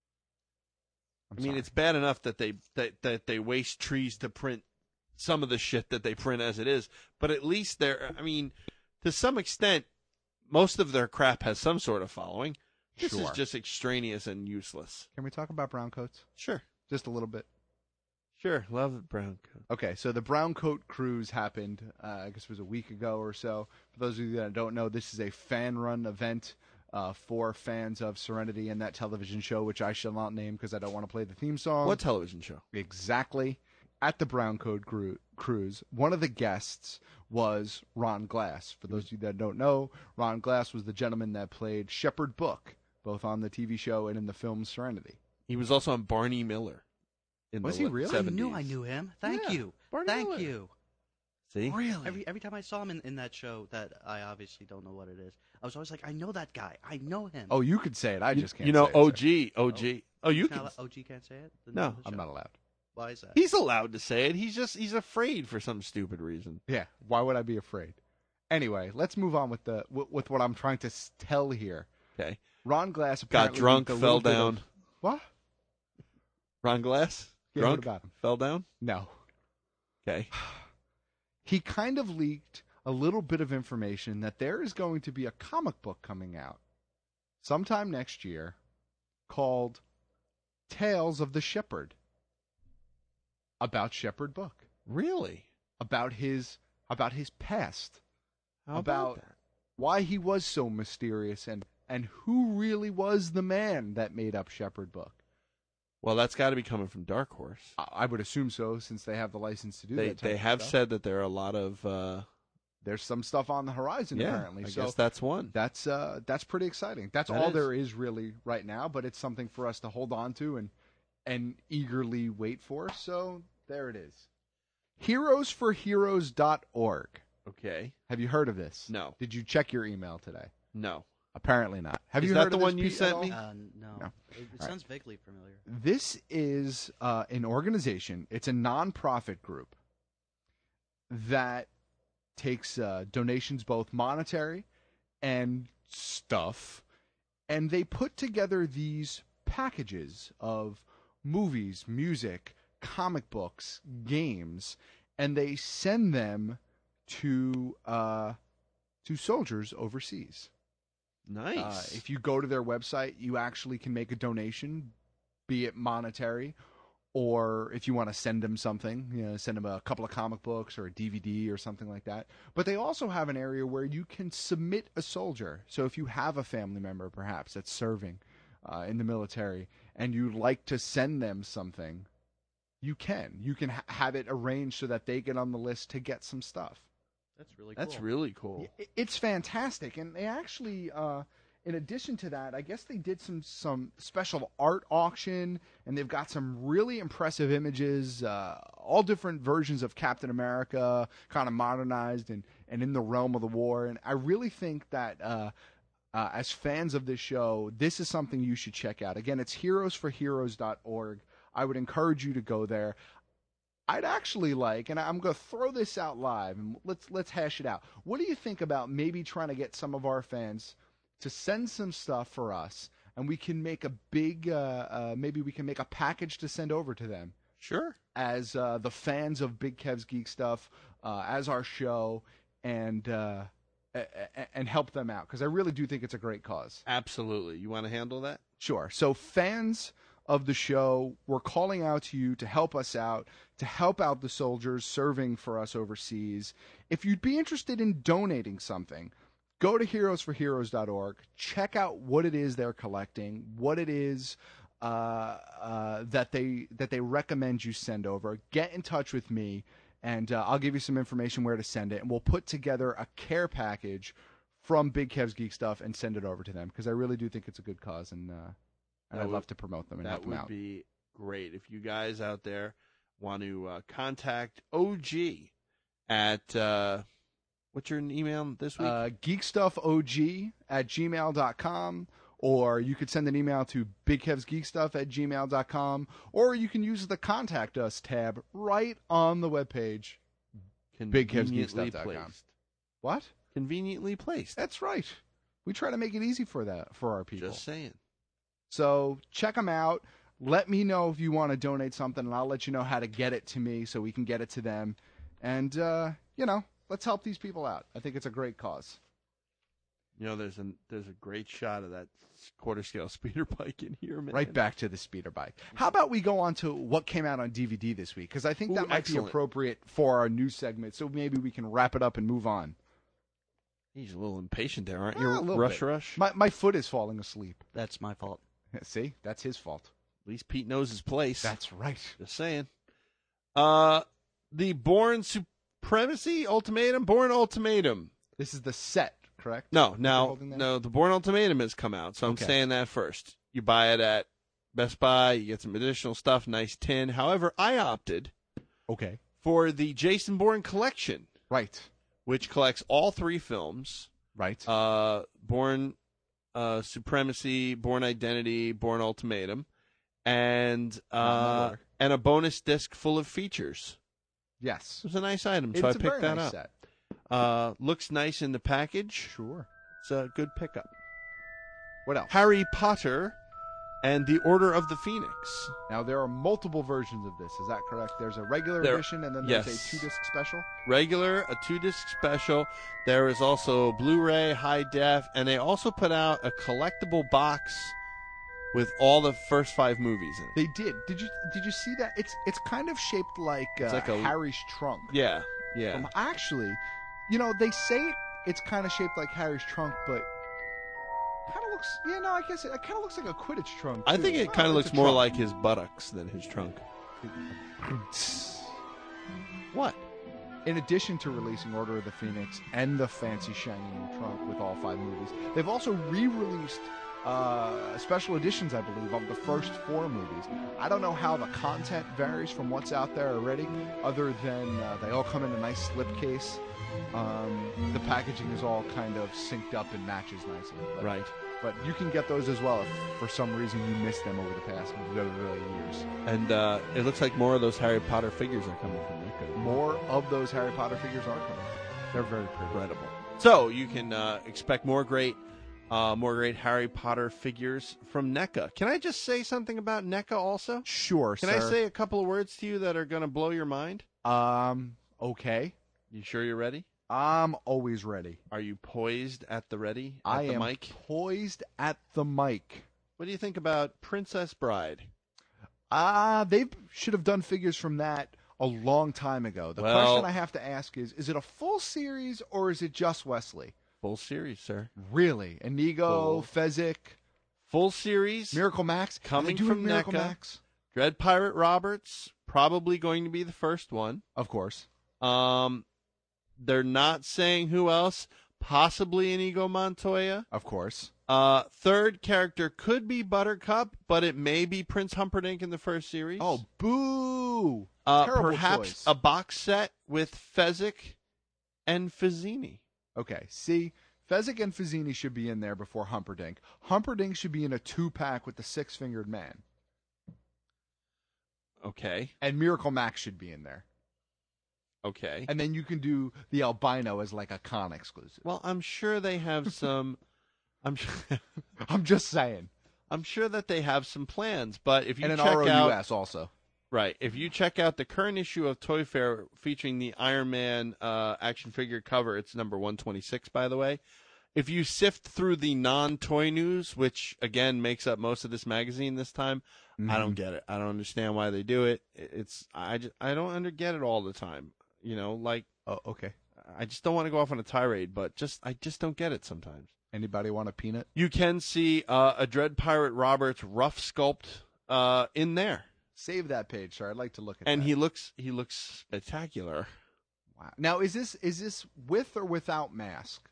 I'm I mean, sorry. it's bad enough that they that, that they waste trees to print some of the shit that they print as it is, but at least they're, I mean, to some extent, most of their crap has some sort of following. This is Sure. just extraneous and useless. Can we talk about brown coats? Sure. Just a little bit. Sure. Love it, brown coat. Okay, so the Brown Coat Cruise happened, uh, I guess it was a week ago or so. For those of you that don't know, this is a fan-run event uh, for fans of Serenity and that television show, which I shall not name because I don't want to play the theme song. What television show? Exactly. At the Brown Coat Cru- Cruise, one of the guests was Ron Glass. For those of you that don't know, Ron Glass was the gentleman that played Shepard Book, both on the T V show and in the film Serenity. He was also on Barney Miller. In Was the he le- really? I seventies. knew I knew him. Thank Yeah, you. Barney Thank Miller. you. See? Really? Every every time I saw him in, in that show, that I obviously don't know what it is, I was always like, I know that guy. I know him. Oh, you could say it. I You, just can't you know, say it, sir. O G. O G. Oh, you He's can. not allo- O G can't say it? The No, name of the I'm show? not allowed. Why is that? He's allowed to say it. He's just, he's afraid for some stupid reason. Yeah, why would I be afraid? Anyway, let's move on with the with, with what I'm trying to s- tell here. Okay. Ron Glass Got apparently drunk, leaked a fell little bit of- down. What? Ron Glass? Yeah, Drunk? what about him? Fell down? No. Okay. He kind of leaked a little bit of information that there is going to be a comic book coming out sometime next year called Tales of the Shepherd, about Shepard Book, Really? about his about his past, How about about that? why he was so mysterious, and and who really was the man that made up Shepard Book. Well, that's got to be coming from Dark Horse. I, I would assume so, since they have the license to do They that. type they of have stuff. said that there are a lot of. Uh, There's some stuff on the horizon yeah, apparently. I so guess that's one. That's uh, that's pretty exciting. That's That all is. there is really right now, but it's something for us to hold on to and and eagerly wait for. So there it is. heroes for heroes dot org. Okay. Have you heard of this? No. Did you check your email today? No. Apparently not. Have Is you that heard the of one this, you Pete, sent at all? me? Uh, no. No. It, it All sounds vaguely familiar. This is uh, an organization. It's a nonprofit group that takes uh, donations, both monetary and stuff, and they put together these packages of movies, music, comic books, games, and they send them to uh, to soldiers overseas. Nice. Uh, if you go to their website, you actually can make a donation, be it monetary, or if you want to send them something, you know, send them a couple of comic books or a D V D or something like that. But they also have an area where you can submit a soldier. So if you have a family member, perhaps, that's serving uh, in the military, and you'd like to send them something, you can. You can ha- have it arranged so that they get on the list to get some stuff. That's really cool. That's really cool. I- It's fantastic, and they actually uh, in addition to that, I guess they did some some special art auction, and they've got some really impressive images, uh, all different versions of Captain America, kind of modernized and, and in the realm of the war. And I really think that uh, uh, as fans of this show, this is something you should check out. Again, it's heroes for heroes dot org. I would encourage you to go there. I'd actually like, and I'm going to throw this out live, and let's let's hash it out. What do you think about maybe trying to get some of our fans to send some stuff for us, and we can make a big, uh, uh, maybe we can make a package to send over to them. Sure. As uh, the fans of Big Kev's Geek Stuff, uh, as our show, and uh, and help them out, because I really do think it's a great cause. Absolutely. You want to handle that? Sure. So fans of the show, we're calling out to you to help us out, to help out the soldiers serving for us overseas. If you'd be interested in donating something, go to heroes for heroes dot org. Check out what it is they're collecting, what it is uh, uh, that they that they recommend you send over. Get in touch with me, and uh, I'll give you some information where to send it, and we'll put together a care package from Big Kev's Geek Stuff and send it over to them, because I really do think it's a good cause, and uh, and I'd would, love to promote them and help them out. That would be great. If you guys out there want to uh, contact O G at, uh, what's your email this week? Uh, geekstuffog at gmail dot com, or you could send an email to bigkevsgeekstuff at gmail dot com, or you can use the Contact Us tab right on the webpage, big kevs geek stuff dot com. What? Conveniently placed. That's right. We try to make it easy for that for our people. Just saying. So check them out. Let me know if you want to donate something, and I'll let you know how to get it to me so we can get it to them. And, uh, you know, let's help these people out. I think it's a great cause. You know, there's a, there's a great shot of that quarter-scale speeder bike in here, man. Right back to the speeder bike. How about we go on to what came out on D V D this week? Because I think Ooh, that might excellent. be appropriate for our news segment, so maybe we can wrap it up and move on. He's a little impatient there, aren't Ah, you? a little Rush bit. Rush? My, my foot is falling asleep. That's my fault. See? That's his fault. At least Pete knows his place. That's right. Just saying. Uh, the Bourne Supremacy Ultimatum? Bourne Ultimatum. This is the set, correct? No, now, no, the Bourne Ultimatum has come out, so I'm Okay. saying that first. You buy it at Best Buy, you get some additional stuff, nice tin. However, I opted Okay. for the Jason Bourne collection. Right. Which collects all three films. Right. Uh, Bourne uh, Supremacy, Bourne Identity, Bourne Ultimatum, and uh, and a bonus disc full of features. Yes. It was a nice item, It's so I a picked very that nice up. set. Uh, looks nice in the package. Sure. It's a good pickup. What else? Harry Potter and the Order of the Phoenix. Now, there are multiple versions of this. Is that correct? There's a regular There- edition, and then there's yes. a two-disc special? Regular, a two-disc special. There is also Blu-ray, high def, and they also put out a collectible box with all the first five movies in it. They did. Did you Did you see that? It's it's kind of shaped like, uh, It's like a- Harry's trunk. Yeah, yeah. Um, actually, you know, they say it's kind of shaped like Harry's trunk, but kind of looks. Yeah, no, I guess it, it kind of looks like a Quidditch trunk. I too. think it Well, kind of it's looks a more trunk. like his buttocks than his trunk. What? In addition to releasing Order of the Phoenix and the fancy shiny new trunk with all five movies, they've also re-released uh, special editions, I believe, of the first four movies. I don't know how the content varies from what's out there already, other than uh, they all come in a nice slipcase. Um, the packaging is all kind of synced up and matches nicely. But, Right. But you can get those as well if for some reason you missed them over the past very, very years. And uh, it looks like more of those Harry Potter figures are coming from NECA. More of those Harry Potter figures are coming. They're very pretty. Incredible. So you can uh, expect more great, uh, more great Harry Potter figures from NECA. Can I just say something about NECA also? Sure, Can sir. I say a couple of words to you that are going to blow your mind? Um, okay. You sure you're ready? I'm always ready. Are you poised at the ready? At I the am mic? poised at the mic. What do you think about Princess Bride? Ah, uh, they should have done figures from that a long time ago. The Well- question I have to ask is, is it a full series or is it just Wesley? Full series, sir. Really? Inigo, Full. Fezzik, Full series. Miracle Max? Are they Coming doing from Miracle NECA. Max? Dread Pirate Roberts, probably going to be the first one. Of course. Um, they're not saying who else. Possibly Inigo Montoya. Of course. Uh, third character could be Buttercup, but it may be Prince Humperdinck in the first series. Oh, boo! uh, Terrible perhaps choice. a box set with Fezzik and Fazzini. Okay, see, Fezzik and Fazzini should be in there before Humperdinck. Humperdinck should be in a two-pack with the Six-Fingered Man. Okay. And Miracle Max should be in there. Okay. And then you can do the albino as like a con exclusive. Well, I'm sure they have some. I'm sure. I'm just saying. I'm sure that they have some plans, but if you And an check R O U S out, also. right? If you check out the current issue of Toy Fair featuring the Iron Man uh, action figure cover, it's number one twenty-six, by the way. If you sift through the non-toy news, which again makes up most of this magazine this time, Mm-hmm. I don't get it. I don't understand why they do it. It's I just, I don't under get it all the time. You know, like Oh, okay. I just don't want to go off on a tirade, but just I just don't get it sometimes. Anybody want a peanut? You can see uh, a Dread Pirate Roberts rough sculpt uh, in there, Save that page, sir. I'd like to look at and that. he looks he looks spectacular. Wow. Now, is this is this with or without mask?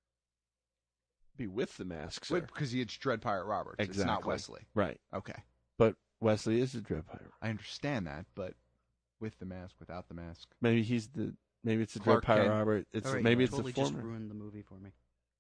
Be with the mask, sir. With, because it's Dread Pirate Roberts. Exactly. It's not Wesley. Right, Okay. but Wesley is a Dread Pirate. I understand that, but with the mask, without the mask. Maybe he's the maybe it's the Clark Dread Pirate Kent. Robert. It's All right, maybe you it's totally the just former. ruined the movie for me.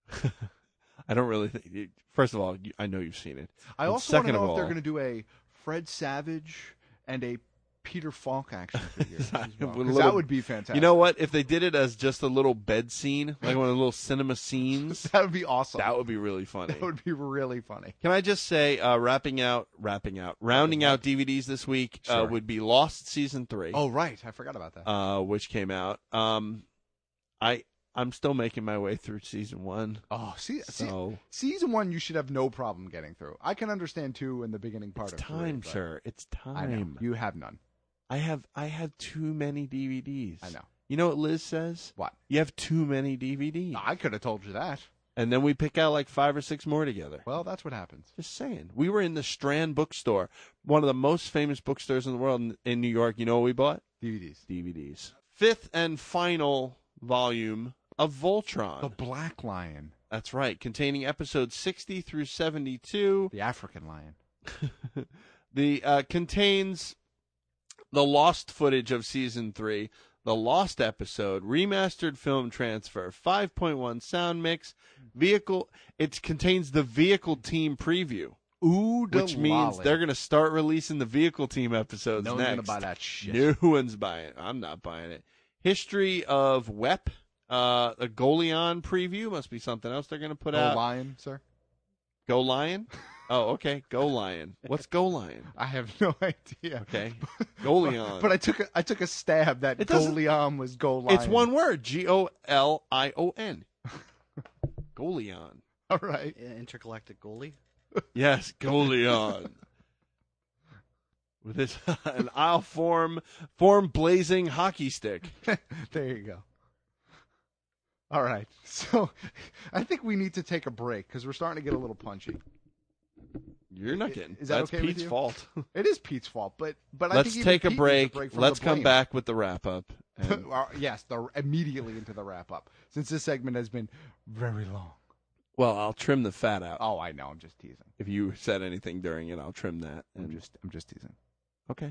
I don't really think. First of all, you, I know you've seen it. I And also want to second know of if they're all- going to do a Fred Savage and a Peter Falk action figure. as well, With a 'cause little- that would be fantastic. You know what? If they did it as just a little bed scene, like one of the little cinema scenes, That would be awesome. that would be really funny. That would be really funny. Can I just say, uh, wrapping out, wrapping out, rounding out D V Ds this week uh, Sure. would be Lost season three, Oh, right. I forgot about that. uh, which came out. Um, I I'm still making my way through season one. oh, see, see, So season one you should have no problem getting through. I can understand two in the beginning part it's of three, time, but sir. It's time. I know. You have none. I have I have too many D V Ds. I know. You know what Liz says? What? You have too many D V Ds. I could have told you that. And then we pick out like five or six more together. Well, that's what happens. Just saying. We were in the Strand bookstore, one of the most famous bookstores in the world in, in New York. You know what we bought? D V Ds. D V Ds. Fifth and final volume of Voltron. The Black Lion. That's right, containing episodes sixty through seventy-two. The African Lion. the uh, contains the lost footage of season three, the lost episode, remastered film transfer, five point one sound mix, vehicle. It contains the vehicle team preview. Ooh, Which means they're going to start releasing the vehicle team episodes No one's next. going to buy that shit. No one's buying it. I'm not buying it. History of W E P. Uh, a Golion preview must be something else they're going to put Go out. Lion, sir. Go Lion? Oh, okay. Go Lion. What's Go Lion? I have no idea. Okay. Golion. But I took a, I took a stab that It doesn't- Golion was Go Lion. It's one word. G O L I O N. Golion. All right. Uh, Intergalactic goalie. Yes, Golion. With this an aisle form form blazing hockey stick. There you go. All right. So I think we need to take a break because we're starting to get a little punchy. You're not getting. Is that That's okay with Pete's you? fault. It is Pete's fault, but but I Let's think even take a Pete break. needs a break from Let's the come blame. back with the wrap up. And Well, yes, the, immediately into the wrap up since this segment has been very long. well, I'll trim the fat out. Oh, I know. I'm just teasing. If you said anything during it, I'll trim that. I'm And just I'm just teasing. okay.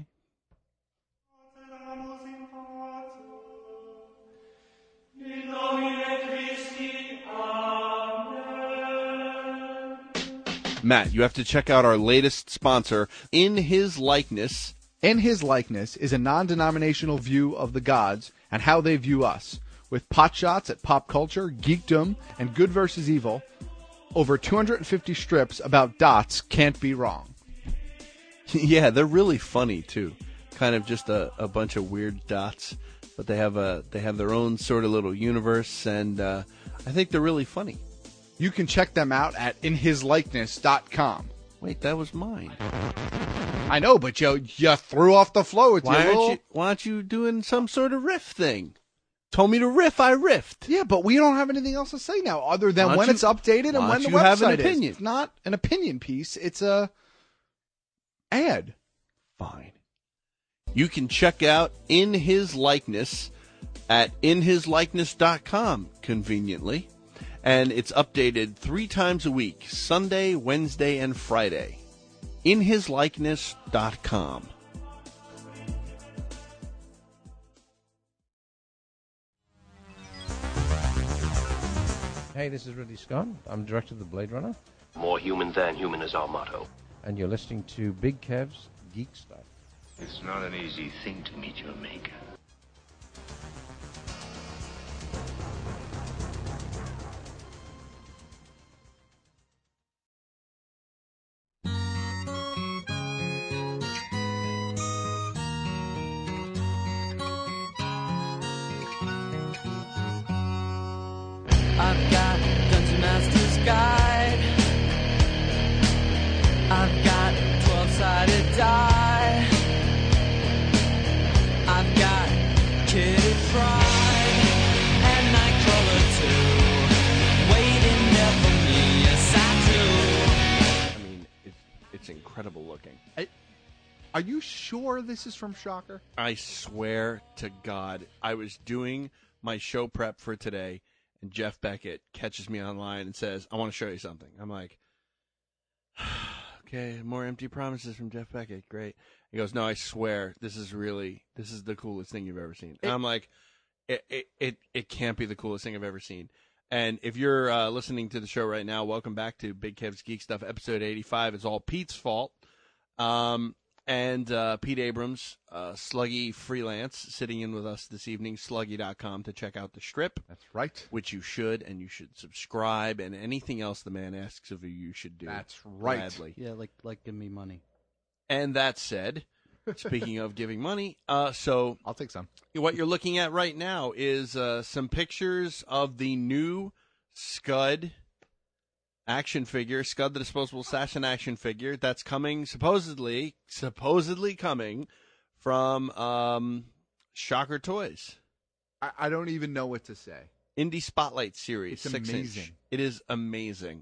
Matt, you have to check out our latest sponsor, In His Likeness. In His Likeness is a non-denominational view of the gods and how they view us, with pot shots at pop culture, geekdom, and good versus evil. Over two hundred fifty strips about dots can't be wrong. Yeah, they're really funny too. Kind of just a, a bunch of weird dots, but they have a they have their own sort of little universe, and uh, I think they're really funny. You can check them out at in his likeness dot com. Wait, that was mine. I know, but you you threw off the flow with Why your aren't little... you Why aren't you doing some sort of riff thing? Told me to riff, I riffed. Yeah, but we don't have anything else to say now other than Why don't when you- it's updated and why when don't the you have an website is. opinion? It's not an opinion piece. It's a ad. Fine. You can check out In His Likeness at in his likeness dot com, conveniently. and it's updated three times a week, Sunday, Wednesday, and Friday. in his likeness dot com. Hey, this is Ridley Scott. I'm director of the Blade Runner. More human than human is our motto. And you're listening to Big Kev's Geek Stuff. It's not an easy thing to meet your maker. I've got Dungeon Master's Guide. I've got twelve-sided die. I've got Kitty Pryde and Nightcrawler too. Waiting there for me, yes I I mean, it's, it's incredible looking. I, are you sure this is from Shocker? I swear to God, I was doing my show prep for today, and Jeff Beckett catches me online and says, I want to show you something. I'm like, okay, more empty promises from Jeff Beckett. Great. He goes, no, I swear, this is really, this is the coolest thing you've ever seen. And I'm like, it, it, it, it can't be the coolest thing I've ever seen. And if you're uh, listening to the show right now, welcome back to Big Kev's Geek Stuff, episode eighty-five. It's all Pete's fault. Um, and uh, Pete Abrams, uh, Sluggy Freelance, sitting in with us this evening, sluggy dot com, to check out the strip. That's right. Which you should, and you should subscribe, and anything else the man asks of you, you should do. That's right. Gladly. Yeah, like like give me money. And that said, speaking of giving money, uh, so I'll take some. What you're looking at right now is uh, some pictures of the new Scud action figure, Scud the Disposable Assassin action figure that's coming, supposedly, supposedly coming from um, Shocker Toys. I, I don't even know what to say. Indie Spotlight series, It's six amazing. inch. It is amazing.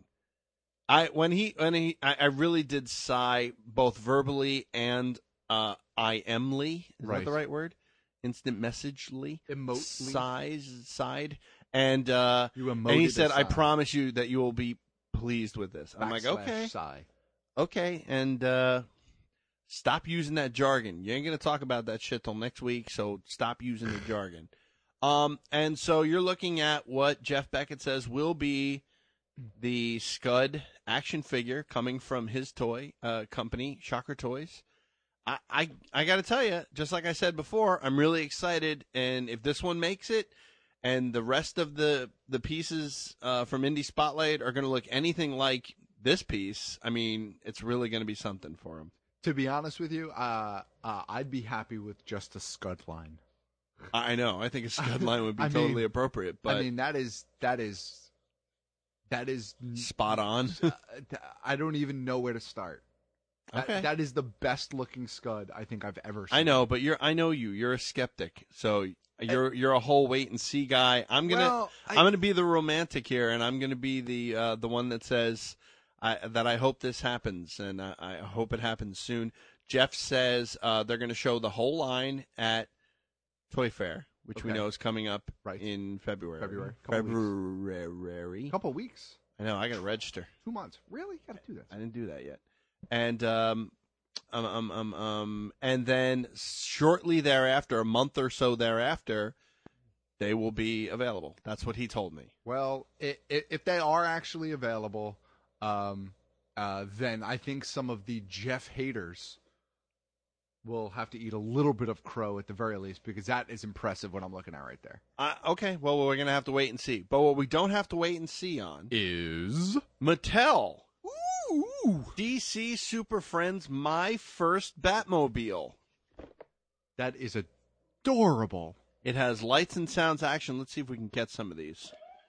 I when he when he I, I really did sigh both verbally and uh, I amly. Is Right. that the right word? Instant messagely, Emotely. sighs, sighed, and uh, You and emoted he a said, "I sigh. promise you that you will be pleased with this." I'm like, Backslash okay, sigh. okay, and uh, stop using that jargon. You ain't gonna talk about that shit till next week, so stop using the jargon. Um, and so you're looking at what Jeff Beckett says will be the Scud action figure coming from his toy uh, company, Shocker Toys. I, I, I got to tell you, just like I said before, I'm really excited. And if this one makes it, and the rest of the the pieces uh, from Indie Spotlight are going to look anything like this piece, I mean, it's really going to be something for him. To be honest with you, uh, uh, I'd be happy with just a Scud line. I know. I think a Scud line would be I mean- totally appropriate. But I mean, that is that is that is spot on. uh, I don't even know where to start. That, Okay. that is the best looking Scud I think I've ever seen. I know, but you're. I know you. You're a skeptic, so you're you're a whole wait and see guy. I'm gonna Well, I- I'm gonna be the romantic here, and I'm gonna be the uh, the one that says I, that I hope this happens, and I, I hope it happens soon. Jeff says uh, they're gonna show the whole line at Toy Fair, which we Okay. know is coming up Right. in February. February. Couple weeks. February. Couple weeks, I know. I got to register. two months. Really, you got to do that. I didn't do that yet. And um, um, um, um, um, and then shortly thereafter, a month or so thereafter, they will be available. That's what he told me. Well, i i if they are actually available, um, uh, then I think some of the Jeff haters will have to eat a little bit of crow at the very least, because that is impressive what I'm looking at right there. Uh, okay, well, we're going to have to wait and see. But what we don't have to wait and see on Is Mattel. Ooh. D C Super Friends, My First Batmobile. that is adorable. It has lights and sounds action. Let's see if we can get some of these.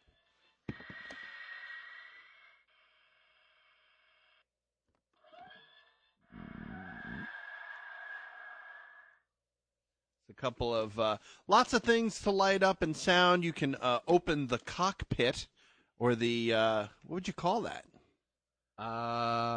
A couple of uh, lots of things to light up and sound. You can uh, open the cockpit, or the uh, what would you call that? Uh,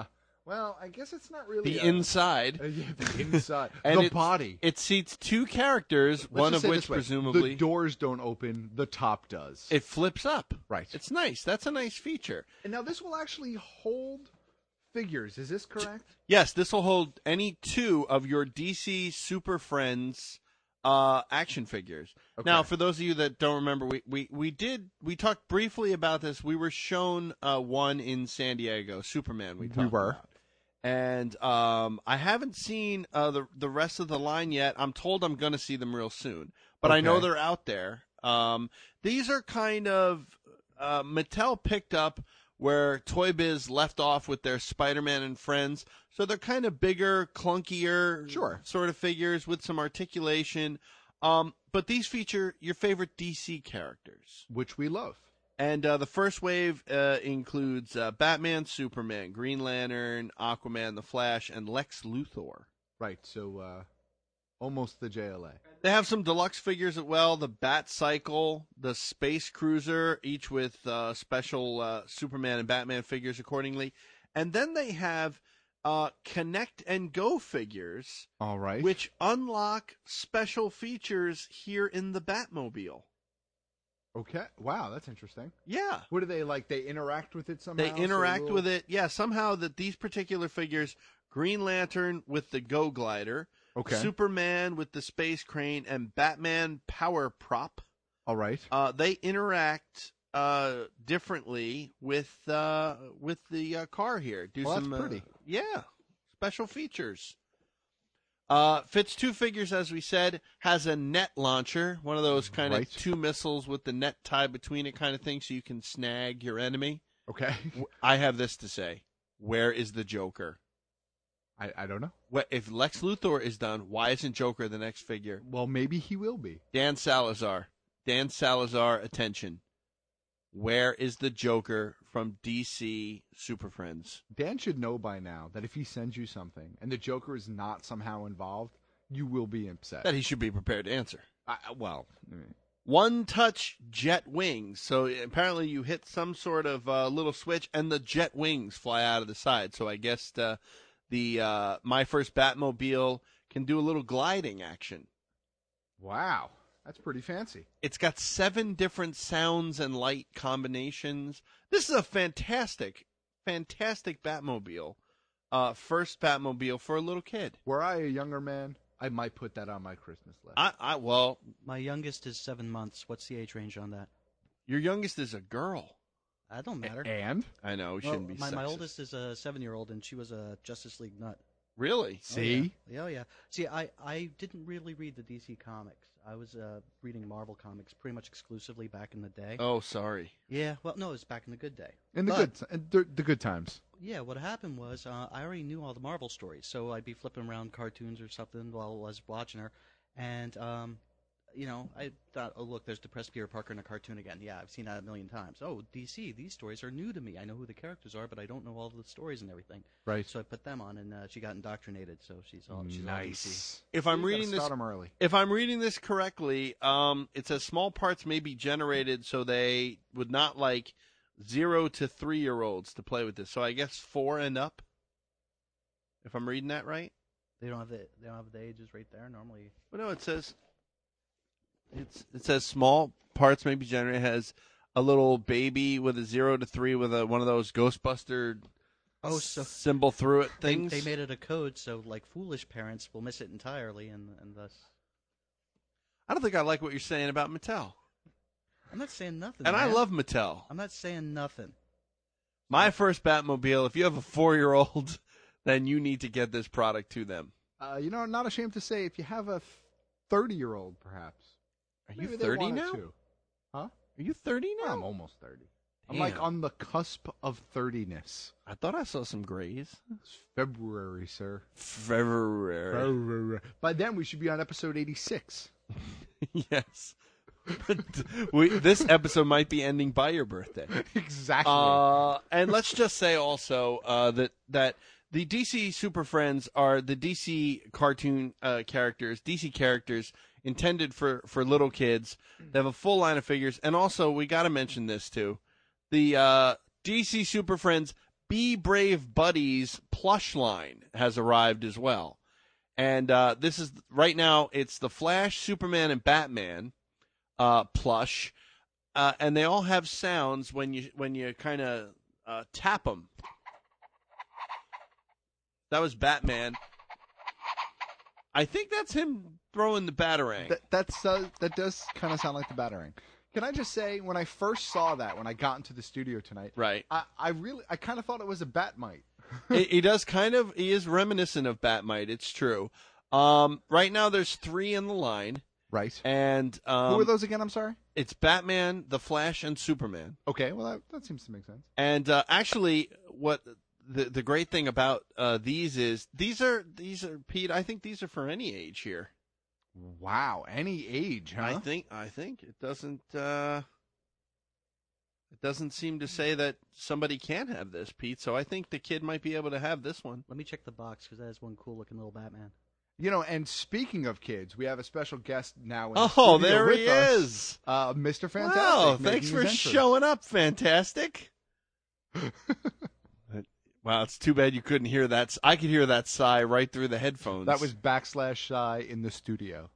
Well, I guess it's not really The a- inside. Uh, yeah, the inside. And the it- body. It seats two characters, Let's one just of say which this way. presumably the doors don't open. The top does. it flips up. Right. It's nice. That's a nice feature. And now this will actually hold figures. Is this correct? Yes, this will hold any two of your D C Super Friends uh, action figures. Okay. Now, for those of you that don't remember, we, we, we did we talked briefly about this. We were shown uh, one in San Diego, Superman. We talked We were. about. And um, I haven't seen uh, the the rest of the line yet. I'm told I'm going to see them real soon, but I know Okay. they're out there. Um, these are kind of uh, Mattel picked up where Toy Biz left off with their Spider-Man and Friends. So they're kind of bigger, clunkier Sure. sort of figures with some articulation. Um, but these feature your favorite D C characters. Which we love. And uh, the first wave uh, includes uh, Batman, Superman, Green Lantern, Aquaman, The Flash, and Lex Luthor. Right. So uh, almost the J L A. They have some deluxe figures as well, the Bat Cycle, the Space Cruiser, each with uh, special uh, Superman and Batman figures accordingly. And then they have uh, Connect and Go figures, All right. which unlock special features here in the Batmobile. Okay. Wow, that's interesting. Yeah. What do they like? They interact with it somehow. They interact with it. Yeah, somehow that these particular figures, Green Lantern with the Go Glider, Okay. Superman with the Space Crane, and Batman Power Prop, All right. uh, they interact uh, differently with uh, with the uh, car here. Do Well, that's some uh, pretty. yeah, special features. Uh, fits two figures, as we said. Has a net launcher, one of those kind Right. of two missiles with the net tied between it, kind of thing, so you can snag your enemy. Okay. I have this to say: where is the Joker? I, I don't know. What, if Lex Luthor is done, why isn't Joker the next figure? Well, maybe he will be. Dan Salazar. Dan Salazar, attention. Where is the Joker from D C Super Friends? Dan should know by now that if he sends you something and the Joker is not somehow involved, you will be upset. That he should be prepared to answer. I, well, mm. One touch jet wings. So apparently you hit some sort of uh, little switch and the jet wings fly out of the side. So I guess uh, the uh, My First Batmobile can do a little gliding action. Wow. That's pretty fancy. It's got seven different sounds and light combinations. This is a fantastic, fantastic Batmobile. Uh, first Batmobile for a little kid. Were I a younger man, I might put that on my Christmas list. I, I well, My youngest is seven months. What's the age range on that? your youngest is a girl. That don't matter. And? I know, we Well, shouldn't be my, my sexist. oldest is a seven-year-old, and she was a Justice League nut. Really? See? Oh, yeah. Oh, yeah. See, I, I didn't really read the D C comics. I was uh, reading Marvel comics pretty much exclusively back in the day. Oh, sorry. Yeah, well, no, it was back in the good day. In the But- good, in the, the good times. Yeah, what happened was uh, I already knew all the Marvel stories, so I'd be flipping around cartoons or something while I was watching her, and um, you know, I thought, oh look, there's depressed Peter Parker in a cartoon again. Yeah, I've seen that a million times. Oh, D C, these stories are new to me. I know who the characters are, but I don't know all the stories and everything. Right. So I put them on, and uh, she got indoctrinated. So she's all she's all D C. Nice. If I'm You gotta reading this, start 'em early. if I'm reading this correctly, um, it says small parts may be generated, so they would not like zero to three year olds to play with this. So I guess four and up. If I'm reading that right. They don't have the they don't have the ages right there normally. Well, no, it says it's it says small parts may be generated. It has a little baby with a zero to three with a one of those Ghostbuster Oh, so symbol through it They, things. they made it a code, so like foolish parents will miss it entirely, and and thus. I don't think I like what you're saying about Mattel. I'm not saying nothing. And I man. love Mattel. I'm not saying nothing. My first Batmobile, if you have a four-year-old, then you need to get this product to them. Uh, you know, I'm not ashamed to say if you have a thirty-year-old, perhaps. Are you maybe they thirty want it now? too. Huh? Are you thirty now? I'm almost thirty. I'm like Damn. on the cusp of thirty-ness. I thought I saw some grays. It's February, sir. February. February. By then, we should be on episode eighty-six. Yes. we, this episode might be ending by your birthday. Exactly. Uh, and let's just say also uh, that that the D C Super Friends are the D C cartoon uh, characters, D C characters intended for, for little kids. They have a full line of figures, and also we got to mention this too: the uh, D C Super Friends Be Brave Buddies plush line has arrived as well. And uh, this is, right now, it's the Flash, Superman, and Batman uh, plush. Uh, and they all have sounds when you when you kind of uh, tap them. That was Batman. I think that's him throwing the Batarang. That, that's uh, that does kind of sound like the Batarang. Can I just say, when I first saw that, when I got into the studio tonight, right? I, I really, I kind of thought it was a Batmite. he, he does kind of, he is reminiscent of Batmite. It's true. Um, right now, there's three in the line. Right. And um, who are those again? I'm sorry. It's Batman, the Flash, and Superman. Okay, well that, that seems to make sense. And uh, actually, what the the great thing about uh, these is these are these are Pete. I think these are for any age here. Wow, any age, huh? I think I think it doesn't uh, it doesn't seem to say that somebody can't have this, Pete. So I think the kid might be able to have this one. Let me check the box because that is one cool looking little Batman. You know, and speaking of kids, we have a special guest now in oh, the studio there with he us, is, uh, Mister Fantastic. Wow, thanks for entrance. showing up, Fantastic. Wow, it's too bad you couldn't hear that. I could hear that sigh right through the headphones. That was backslash shy in the studio.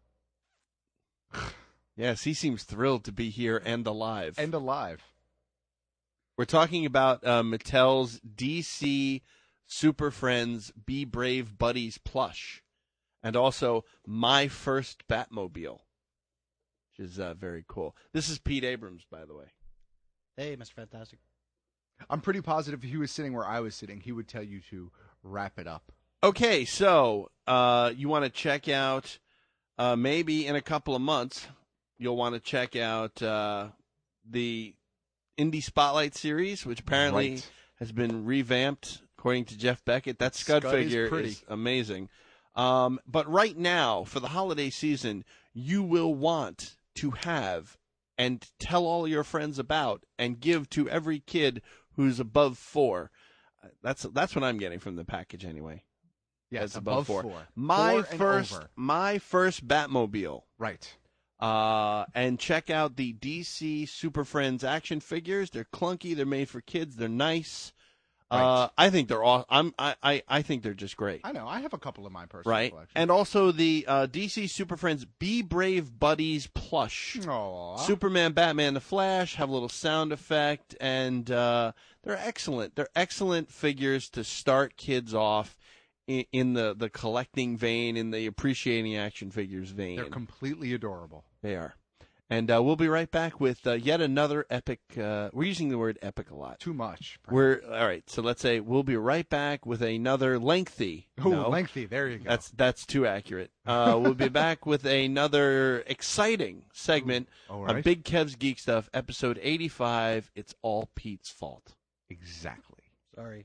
Yes, he seems thrilled to be here and alive. And alive. We're talking about uh, Mattel's D C Super Friends Be Brave Buddies plush. And also My First Batmobile, which is uh, very cool. This is Pete Abrams, by the way. Hey, Mister Fantastic. I'm pretty positive if he was sitting where I was sitting, he would tell you to wrap it up. Okay, so uh, you want to check out, uh, maybe in a couple of months, you'll want to check out uh, the Indie Spotlight series, which apparently right. has been revamped, according to Jeff Beckett. That Scud, Scud figure is, is amazing. Um, but right now, for the holiday season, you will want to have and tell all your friends about and give to every kid who's above four. That's that's what I'm getting from the package anyway. Yes, That's above, above four. four. My four first, over. my first Batmobile. Right. Uh, and check out the D C Super Friends action figures. They're clunky. They're made for kids. They're nice. Right. Uh, I think they're all. I'm. I, I. I think they're just great. I know. I have a couple of my personal Right. collection. And also the uh, D C Super Friends Be Brave Buddies plush. Aww. Superman, Batman, The Flash have a little sound effect, and uh, they're excellent. They're excellent figures to start kids off in, in the, the collecting vein, in the appreciating action figures vein. They're completely adorable. They are. And uh, we'll be right back with uh, yet another epic. Uh, we're using the word epic a lot. Too much. Perhaps. We're all right. So let's say we'll be right back with another lengthy. Oh, no, lengthy. There you go. That's that's too accurate. Uh, we'll be back with another exciting segment Ooh, all right. of Big Kev's Geek Stuff, episode eighty-five. It's all Pete's fault. Exactly. Sorry.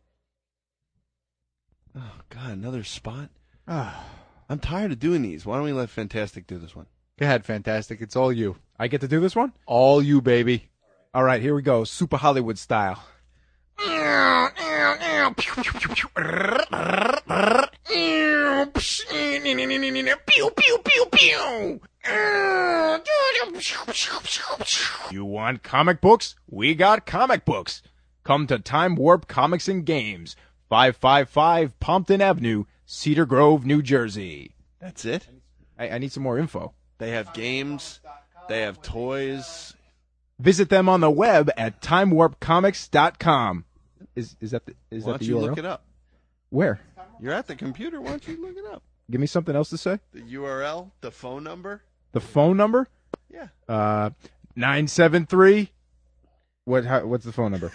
Oh God, another spot. I'm tired of doing these. Why don't we let Fantastic do this one? Go ahead, Fantastic. It's all you. I get to do this one? All you, baby. All right, here we go. Super Hollywood style. You want comic books? We got comic books. Come to Time Warp Comics and Games, five five five Pompton Avenue, Cedar Grove, New Jersey. That's it? I, I need some more info. They have games. They have toys. Visit them on the web at time warp comics dot com. Is is that the is Why that don't the you U R L? look it up? Where? You're at the computer. Why don't you look it up? Give me something else to say. The U R L, the phone number. The phone number? Yeah. Uh, nine seven three. What? How, what's the phone number?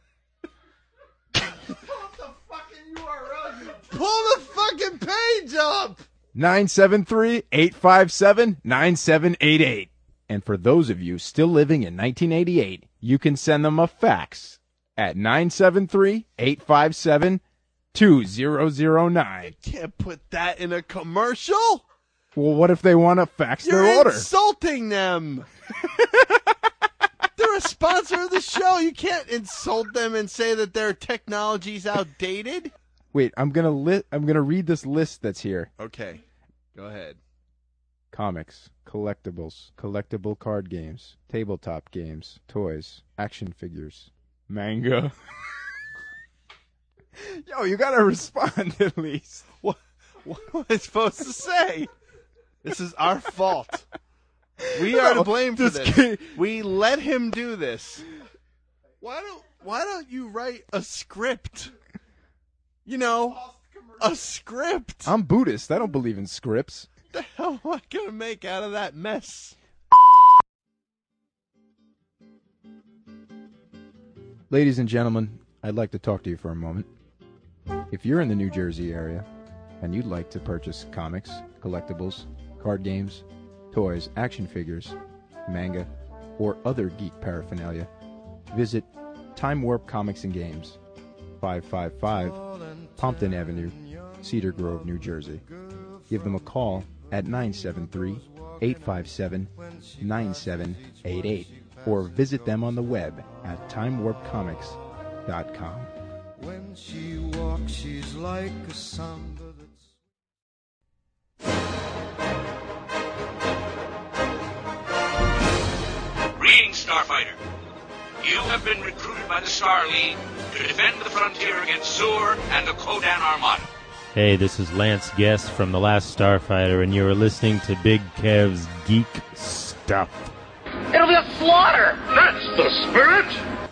Pull the fucking page up. nine seven three, eight five seven, nine seven eight eight. And for those of you still living in nineteen eighty-eight, you can send them a fax at nine seven three, eight five seven, two zero zero nine. Can't put that in a commercial. Well, what if they want to fax You're their order? insulting them. They're a sponsor of the show. You can't insult them and say that their technology's outdated. Wait, I'm gonna li- I'm gonna read this list that's here. Okay, go ahead. Comics, collectibles, collectible card games, tabletop games, toys, action figures, manga, Yo, you gotta respond at least. What, what am I supposed to say? This is our fault. We No, are to blame for just this. kidding. We let him do this. Why don't Why don't you write a script? You know, a script. I'm Buddhist. I don't believe in scripts. What the hell am I gonna make out of that mess? Ladies and gentlemen, I'd like to talk to you for a moment. If you're in the New Jersey area and you'd like to purchase comics, collectibles, card games, toys, action figures, manga, or other geek paraphernalia, visit Time Warp Comics and Games, five five five Pompton Avenue, Cedar Grove, New Jersey. Give them a call at nine seven three, eight five seven, nine seven eight eight or visit them on the web at time warp comics dot com. When she walks, she's like a samba that's... Greetings, Starfighter. You have been recruited by the Star League to defend the frontier against Zur and the Kodan Armada. Hey, this is Lance Guest from The Last Starfighter, and you're listening to Big Kev's Geek Stuff. It'll be a slaughter! That's the spirit!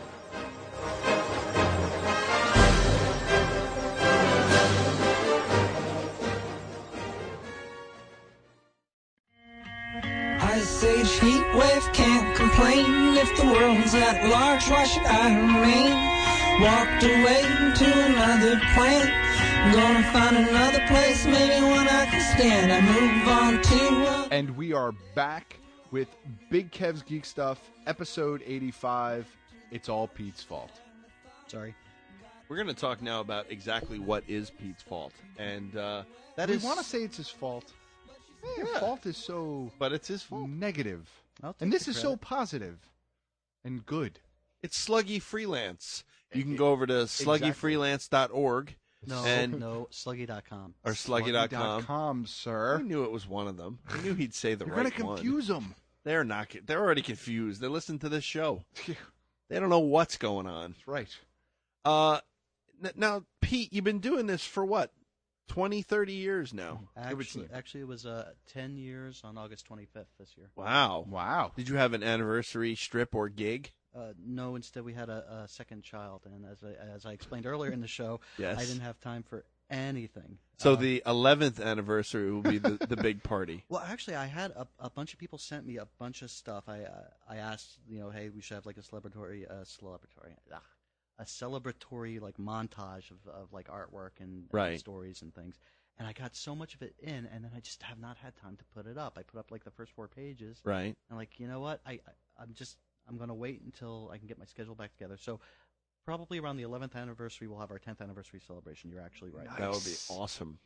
Ice Age heat wave, can't complain. If the world's at large, why should I remain? Walked away to another planet. Gonna find another place, maybe one I can stand. I move on to... Uh... And we are back with Big Kev's Geek Stuff, episode eighty-five. It's all Pete's fault. Sorry. We're going to talk now about exactly what is Pete's fault. And uh, that we is... want to say it's his fault. Yeah, Yeah. fault is so... But it's his fault. Negative. I'll take And this the is so credit. positive and good. It's Sluggy Freelance. You can go over to sluggy Exactly. freelance dot org. No, and, no, sluggy dot com. Or sluggy dot com. Sluggy dot com, sir. I knew it was one of them. I knew he'd say the You're right gonna one. confuse them. They're not. They're already confused. They're listening to this show. They don't know what's going on. That's right. Uh, n- now, Pete, you've been doing this for what? twenty, thirty years now. Actually, actually, it was uh, ten years on August twenty-fifth this year. Wow. Wow. Did you have an anniversary strip or gig? Uh, no, instead we had a, a second child, and as I, as I explained earlier in the show, Yes. I didn't have time for anything. So Uh, the eleventh anniversary will be the, the big party. Well, actually, I had a, a bunch of people sent me a bunch of stuff. I uh, I asked, you know, hey, we should have like a celebratory, uh, celebratory, ugh, a celebratory like montage of, of like artwork and, Right. and stories and things. And I got so much of it in, and then I just have not had time to put it up. I put up like the first four pages. Right. And like, you know what? I, I I'm just I'm gonna wait until I can get my schedule back together. So probably around the eleventh anniversary, we'll have our tenth anniversary celebration. You're actually right. That would be awesome.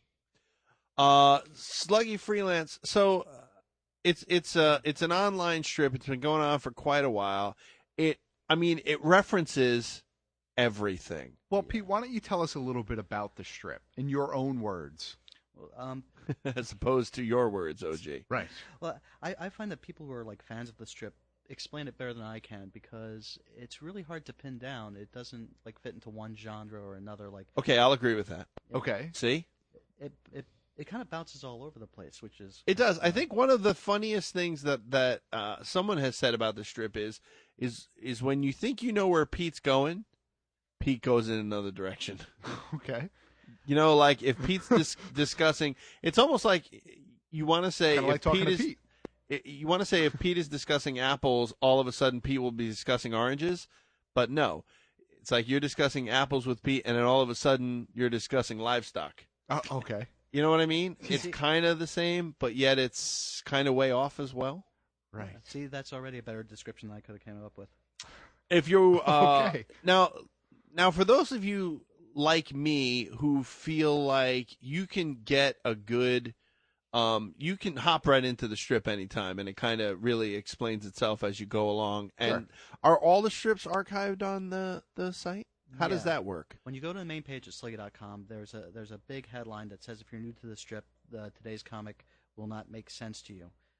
Uh, Sluggy Freelance. So uh, it's it's uh it's an online strip. It's been going on for quite a while. It I mean it references everything. Well, Pete, why don't you tell us a little bit about the strip in your own words? Well, um, As opposed to your words, O G. Right. Well, I, I find that people who are like fans of the strip explain it better than I can because it's really hard to pin down. It doesn't like fit into one genre or another. Like Okay, I'll agree with that. Okay. See? it it it kind of bounces all over the place, which is It does. I think one of the funniest things that that uh, someone has said about the strip is is is when you think you know where Pete's going, Pete goes in another direction. Okay. You know, like if Pete's dis- discussing, it's almost like you want to say Kinda if like talking Pete to is, Pete. i- you want to say if Pete is discussing apples, all of a sudden Pete will be discussing oranges, but no, it's like you're discussing apples with Pete, and then all of a sudden you're discussing livestock. Uh, okay. You know what I mean? See- It's see- kind of the same, but yet it's kind of way off as well. Right. See, that's already a better description than I could have came up with. If you uh, Okay. now, now for those of you like me who feel like you can get a good, um, you can hop right into the strip anytime, and it kind of really explains itself as you go along. And are all the strips archived on the the site? How does Yeah. that work? When you go to the main page at sluggy dot com, there's a there's a big headline that says if you're new to the strip, the, today's comic will not make sense to you.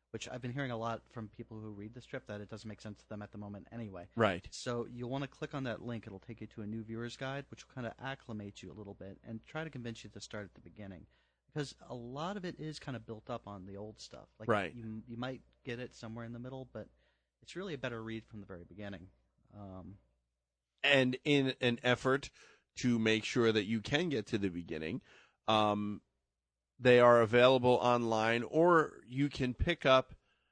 which I've been hearing a lot from people who read the strip that it doesn't make sense to them at the moment anyway. Right. So you'll want to click on that link. It'll take you to a new viewer's guide, which will kind of acclimate you a little bit and try to convince you to start at the beginning. Because a lot of it is kind of built up on the old stuff. Like right. You, you might get it somewhere in the middle, but it's really a better read from the very beginning. Um, and in an effort to make sure that you can get to the beginning, um, they are available online, or you can pick up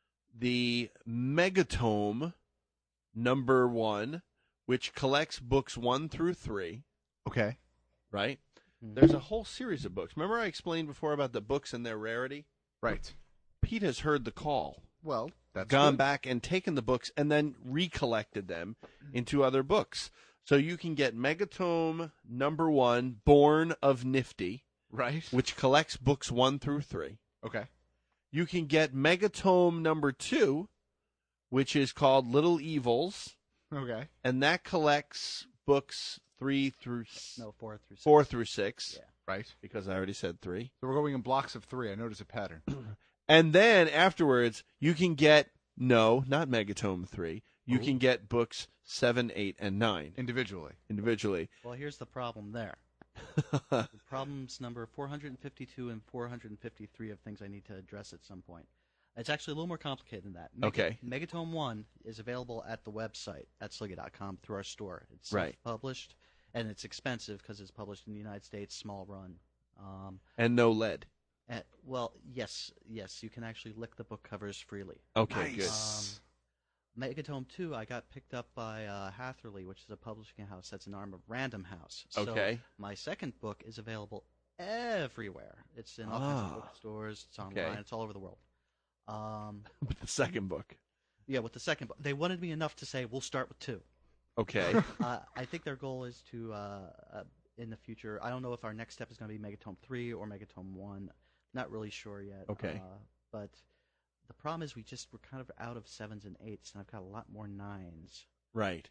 the Megatome number one, which collects books one through three. Okay. Right? There's a whole series of books. Remember I explained before about the books and their rarity? Right. Pete has heard the call. Well, that's gone good. back and taken the books and then recollected them into other books. So you can get Megatome number one, Born of Nifty. Right. Which collects books one through three. Okay. You can get Megatome number two, which is called Little Evils. Okay. And that collects books three through no four through six. four through six. Yeah. Right. Because I already said three. So we're going in blocks of three. I notice a pattern. And then afterwards, you can get no, not Megatome three. You Ooh. can get books seven, eight, and nine individually. Individually. Well, here's the problem there. The problem's number four hundred fifty-two and four hundred fifty-three of things I need to address at some point. It's actually a little more complicated than that. Meg- Okay. Megatome one is available at the website at Sliggy dot com through our store. It's Right. self-published, and it's expensive because it's published in the United States, small run. Um, and no lead. and, well, yes, yes, you can actually lick the book covers freely. Okay, Nice. good. Um, Megatome two, I got picked up by uh, Hatherley, which is a publishing house that's an arm of Random House. So Okay. my second book is available everywhere. It's in all Ah. kinds of bookstores. It's online. Okay. It's all over the world. Um, With the second book. yeah, with the second book. They wanted me enough to say, we'll start with two. Okay. uh, I think their goal is to, uh, uh, in the future, I don't know if our next step is going to be Megatome three or Megatome one. Not really sure yet. Okay. Uh, but the problem is we just we're kind of out of sevens and eights, and I've got a lot more nines. Right.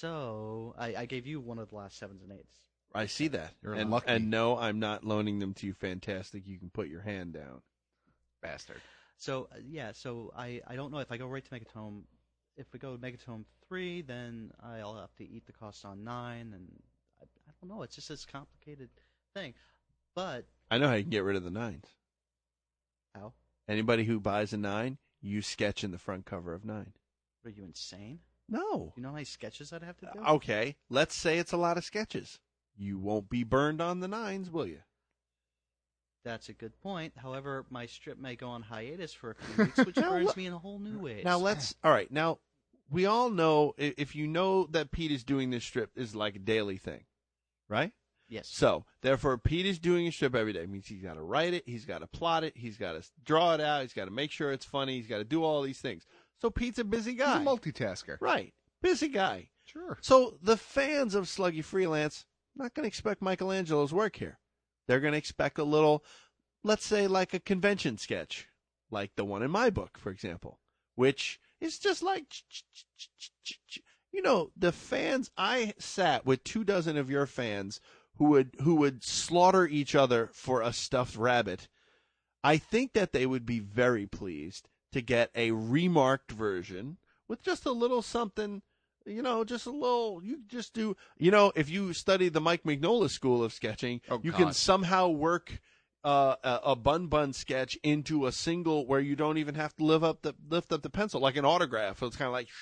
So I, I gave you one of the last sevens and eights. I see that. You're and, lucky. and no, I'm not loaning them to you. Fantastic. You can put your hand down. Bastard. So uh, yeah, so I, I don't know if I go right to Megatome. If we go to Megatome three, then I'll have to eat the cost on nine, and I, I don't know. It's just this complicated thing. But I know how you can get rid of the nines. how? Anybody who buys a nine, you sketch in the front cover of nine. Are you insane? No. You know how many sketches I'd have to do? Okay. Let's say it's a lot of sketches. You won't be burned on the nines, will you? That's a good point. However, my strip may go on hiatus for a few weeks, which Now, burns let- me in a whole new ways. Now let's. All right. Now we all know i- if you know that Pete is doing this strip is like a daily thing, right? Yes. So therefore, Pete is doing a strip every day. It means he's got to write it, he's got to plot it, he's got to draw it out, he's got to make sure it's funny, he's got to do all these things. So Pete's a busy guy. He's a multitasker. Right. Busy guy. Sure. So the fans of Sluggy Freelance not going to expect Michelangelo's work here. They're going to expect a little, let's say, like a convention sketch, like the one in my book, for example, which is just like, you know, the fans. I sat with two dozen of your fans who would who would slaughter each other for a stuffed rabbit. I think that they would be very pleased to get a remarked version with just a little something. You know, just a little, you just do, you know, if you study the Mike Mignola school of sketching, Oh, you God. can somehow work uh, a, a bun bun sketch into a single where you don't even have to lift up the, lift up the pencil, like an autograph. So it's kind of like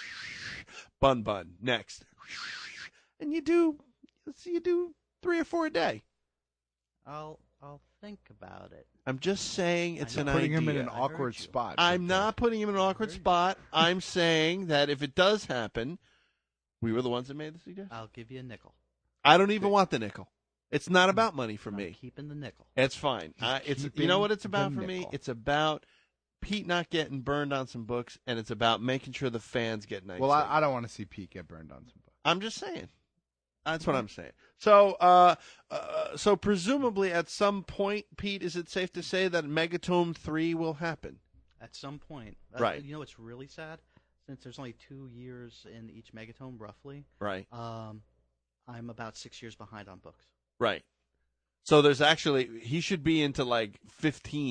bun bun, next. And you do, you do three or four a day. I'll I'll think about it. I'm just saying it's You're an putting idea. him in an awkward spot. I'm not putting him in an awkward spot. I'm saying that if it does happen, we were the ones that made the suggestion. I'll give you a nickel. I don't even want the nickel. It's not about money for I'm me. keeping the nickel. It's fine. He's Uh, it's you keeping know what it's the about for me? nickel. It's about Pete not getting burned on some books, and it's about making sure the fans get nice. Well, things. I, I don't want to see Pete get burned on some books. I'm just saying. That's what I'm saying. So, uh, uh, so presumably at some point, Pete, is it safe to say that Megatome three will happen? At some point. Uh, Right. You know what's really sad? Since there's only two years in each Megatome, roughly, Right. um, I'm about six years behind on books. Right. So there's actually he should be into like fifteen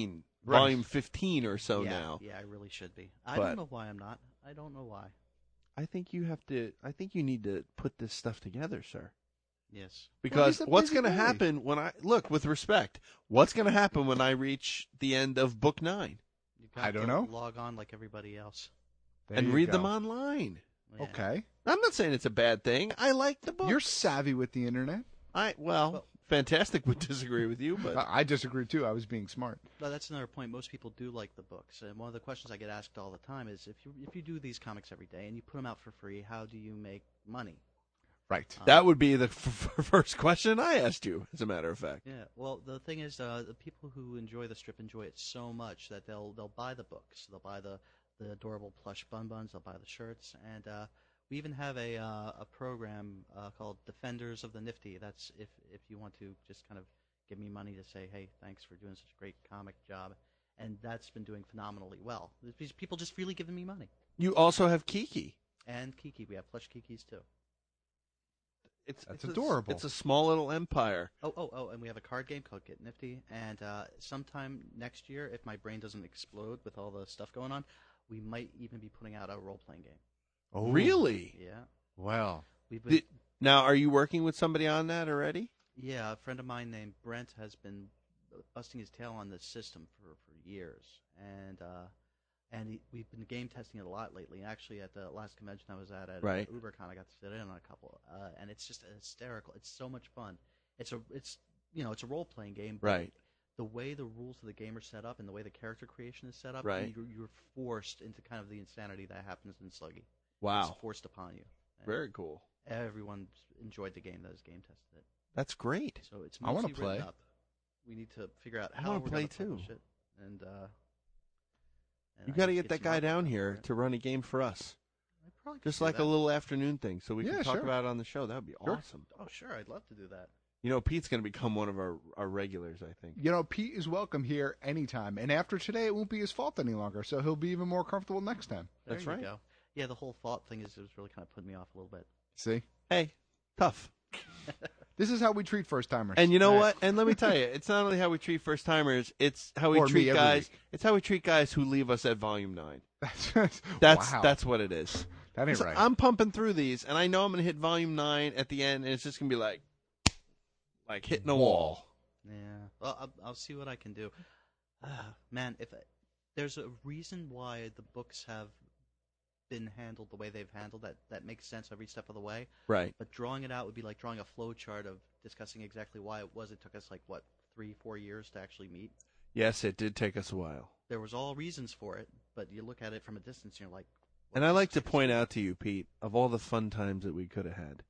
Right. volume fifteen or so yeah, now. Yeah, I really should be. I But- don't know why I'm not. I don't know why. I think you have to. I think you need to put this stuff together, sir. Yes. Because Well, he's a what's busy going to boy. happen when I look with respect? What's going to happen when I reach the end of book nine You got I don't to know. Log on like everybody else. There and you read go. them online? Yeah. Okay. I'm not saying it's a bad thing. I like the book. You're savvy with the internet. I well, Well- Fantastic would disagree with you, but I I disagree too. I was being smart. No, that's another point. Most people do like the books, and one of the questions I get asked all the time is, if you if you do these comics every day and you put them out for free, how do you make money? Right. that would be the f- f- first question I asked you. As a matter of fact, Yeah. Well, the thing is, uh, the people who enjoy the strip enjoy it so much that they'll they'll buy the books, they'll buy the the adorable plush bun buns, they'll buy the shirts, and uh, we even have a uh, a program uh, called Defenders of the Nifty. That's if if you want to just kind of give me money to say, hey, thanks for doing such a great comic job, and that's been doing phenomenally well. These people just freely giving me money. you also have Kiki. And Kiki, we have plush Kikis too. It's That's it's adorable. A, it's a small little empire. Oh, oh, oh, and we have a card game called Get Nifty, and uh, sometime next year, if my brain doesn't explode with all the stuff going on, we might even be putting out a role-playing game. Oh, Really? Yeah. Well, We've been, Did- now, are you working with somebody on that already? yeah, a friend of mine named Brent has been busting his tail on this system for, for years, and uh, and he, we've been game testing it a lot lately. Actually, at the last convention I was at, at Right. UberCon, I got to sit in on a couple, uh, and it's just hysterical. It's so much fun. It's a, it's you know, it's a role-playing game, but Right. the way the rules of the game are set up and the way the character creation is set up, Right. you're, you're forced into kind of the insanity that happens in Sluggy. Wow. It's forced upon you. And Very cool. Everyone enjoyed the game that has game tested it. That's great. So it's I wanna mostly written play. up. We need to figure out I how wanna we're play going to too. publish it. And, uh, and You I got to need get that some guy marketing down done here for it. to run a game for us. I probably could Just do like that. a little afternoon thing, so we Yeah, can talk sure. about it on the show. That would be Sure. awesome. Oh, sure. I'd love to do that. You know, Pete's going to become one of our, our regulars, I think. you know, Pete is welcome here anytime. And after today, it won't be his fault any longer, so he'll be even more comfortable next time. There That's you right. go. Yeah, the whole thought thing is it was really kind of putting me off a little bit. See? Hey, tough. This is how we treat first timers. And you know what? And let me tell you, it's not only how we treat first timers, it's how we Or me treat every guys. week. It's how we treat guys who leave us at volume nine. That's That's wow. that's what it is. That ain't So right. I'm pumping through these, and I know I'm going to hit volume nine at the end, and it's just going to be like, like hitting a wall. Yeah. Well, I'll, I'll see what I can do. Ah, man, if I, there's a reason why the books have been handled the way they've handled, that that makes sense every step of the way. Right. But drawing it out would be like drawing a flow chart of discussing exactly why it was. It took us like what three, four years to actually meet. Yes, it did take us a while. There was all reasons for it, but you look at it from a distance and you're like. And I like to point out to you, Pete, of all the fun times that we could have had.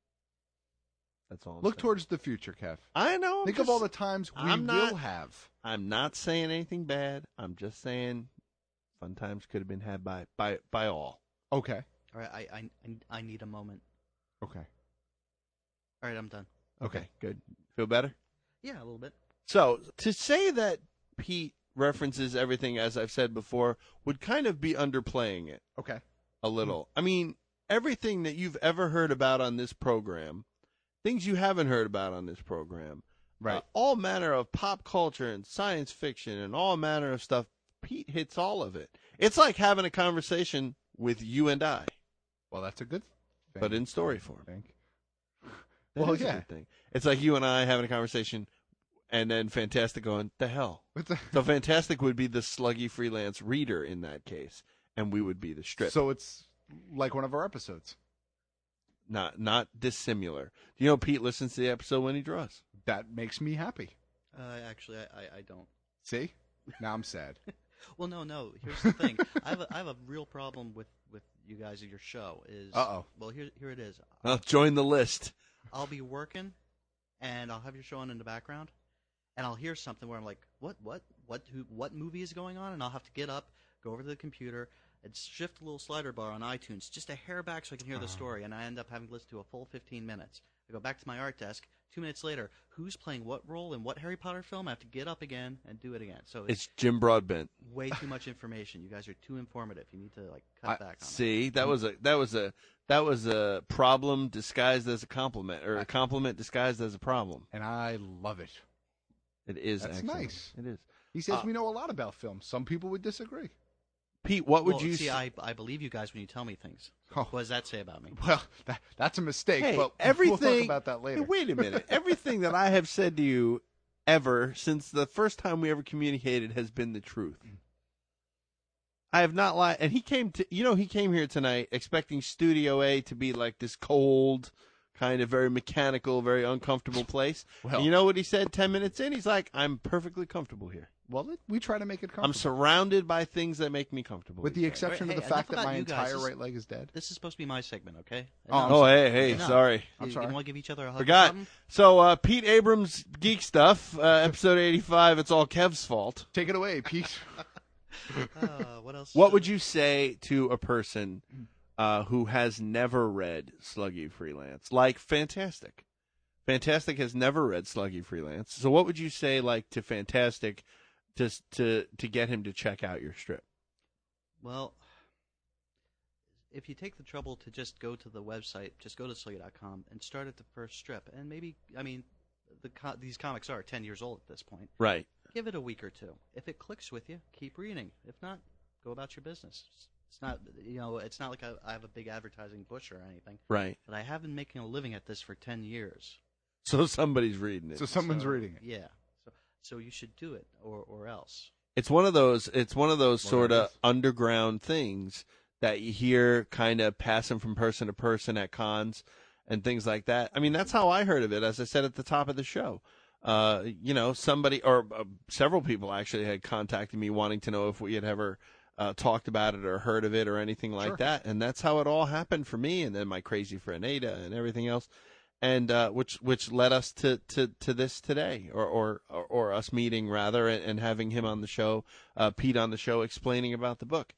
That's all. I'm Look saying. towards the future, Kev. I know. I'm Think just- of all the times we I'm not- will have. I'm not saying anything bad. I'm just saying fun times could have been had by by by all. Okay. All right, I I I- I need a moment. Okay. All right, I'm done. Okay, good. Feel better? Yeah, a little bit. So to say that Pete references everything, as I've said before, would kind of be underplaying it Okay. a little. I mean, everything that you've ever heard about on this program, things you haven't heard about on this program, Right. uh, all manner of pop culture and science fiction and all manner of stuff, Pete hits all of it. It's like having a conversation with you and I, Well, that's a good thing. but in story form. I think. That Well, is a yeah. good thing. It's like you and I having a conversation, and then Fantastic going, the hell. What's the- So Fantastic would be the sluggy freelance reader in that case, and we would be the strip. So it's like one of our episodes. Not not dissimilar. You know, Pete listens to the episode when he draws. That makes me happy. Uh, actually, I, I, I don't. See? Now I'm sad. Well, no, no. Here's the thing. I have a, I have a real problem with, with you guys at your show. Is Uh-oh. Well, here here it is. Well, join the list. I'll be working, and I'll have your show on in the background, and I'll hear something where I'm like, what, what, what, who, what movie is going on? And I'll have to get up, go over to the computer, and shift a little slider bar on iTunes just a hair back so I can hear the story, and I end up having to listen to a full fifteen minutes. I go back to my art desk. Two minutes later, who's playing what role in what Harry Potter film? I have to get up again and do it again. So it's, It's Jim Broadbent. way too much information. You guys are too informative. You need to like cut I- back on See, that was a that was a that was a problem disguised as a compliment, or a compliment disguised as a problem. And I love it. It is. That's excellent. nice. It is. He says Uh, we know a lot about film. Some people would disagree. Pete, what would well, you see? s- I I believe you guys when you tell me things. Oh. What does that say about me? Well, that, that's a mistake, Hey, but everything, we'll talk about that later. Hey, wait a minute. Everything that I have said to you ever since the first time we ever communicated has been the truth. I have not lied. And he came to, you know, he came here tonight expecting Studio A to be like this cold, kind of very mechanical, very uncomfortable place. Well- And you know what he said ten minutes in? He's like, I'm perfectly comfortable here. Well, it, we try to make it comfortable. I'm surrounded by things that make me comfortable. With the he said. exception Hey, of the enough fact that about my you guys. entire This- right leg is dead. This is supposed to be my segment, okay? Oh, I'm Oh, sorry. hey, hey, No. sorry. I'm You, sorry. You want to give each other a hug? or Forgot. something? So, uh, Pete Abrams Geek Stuff, uh, episode eighty-five, It's All Kev's Fault. Take it away, Pete. Uh, what else? What would you say to a person uh, who has never read Sluggy Freelance? Like Fantastic. Fantastic has never read Sluggy Freelance. So what would you say like to Fantastic to to to get him to check out your strip? Well, if you take the trouble to just go to the website, just go to sluggy dot com and start at the first strip, and maybe, I mean, the co- these comics are ten years old at this point. Right. Give it a week or two. If it clicks with you, keep reading. If not, go about your business. It's not, you know, it's not like I, I have a big advertising push or anything. Right. But I have been making a living at this for ten years. So somebody's reading it. So someone's So, reading it. Yeah. So, so you should do it, or or else. It's one of those. It's one of those Well, sort it of is. underground things that you hear kind of passing from person to person at cons and things like that. I mean, that's how I heard of it. As I said at the top of the show, uh, you know, somebody or uh, several people actually had contacted me wanting to know if we had ever uh, talked about it or heard of it or anything like Sure. that. And that's how it all happened for me. And then my crazy friend Ada and everything else. And uh, which which led us to, to, to this today, or, or or or us meeting rather, and, and having him on the show, uh, Pete on the show, explaining about the book.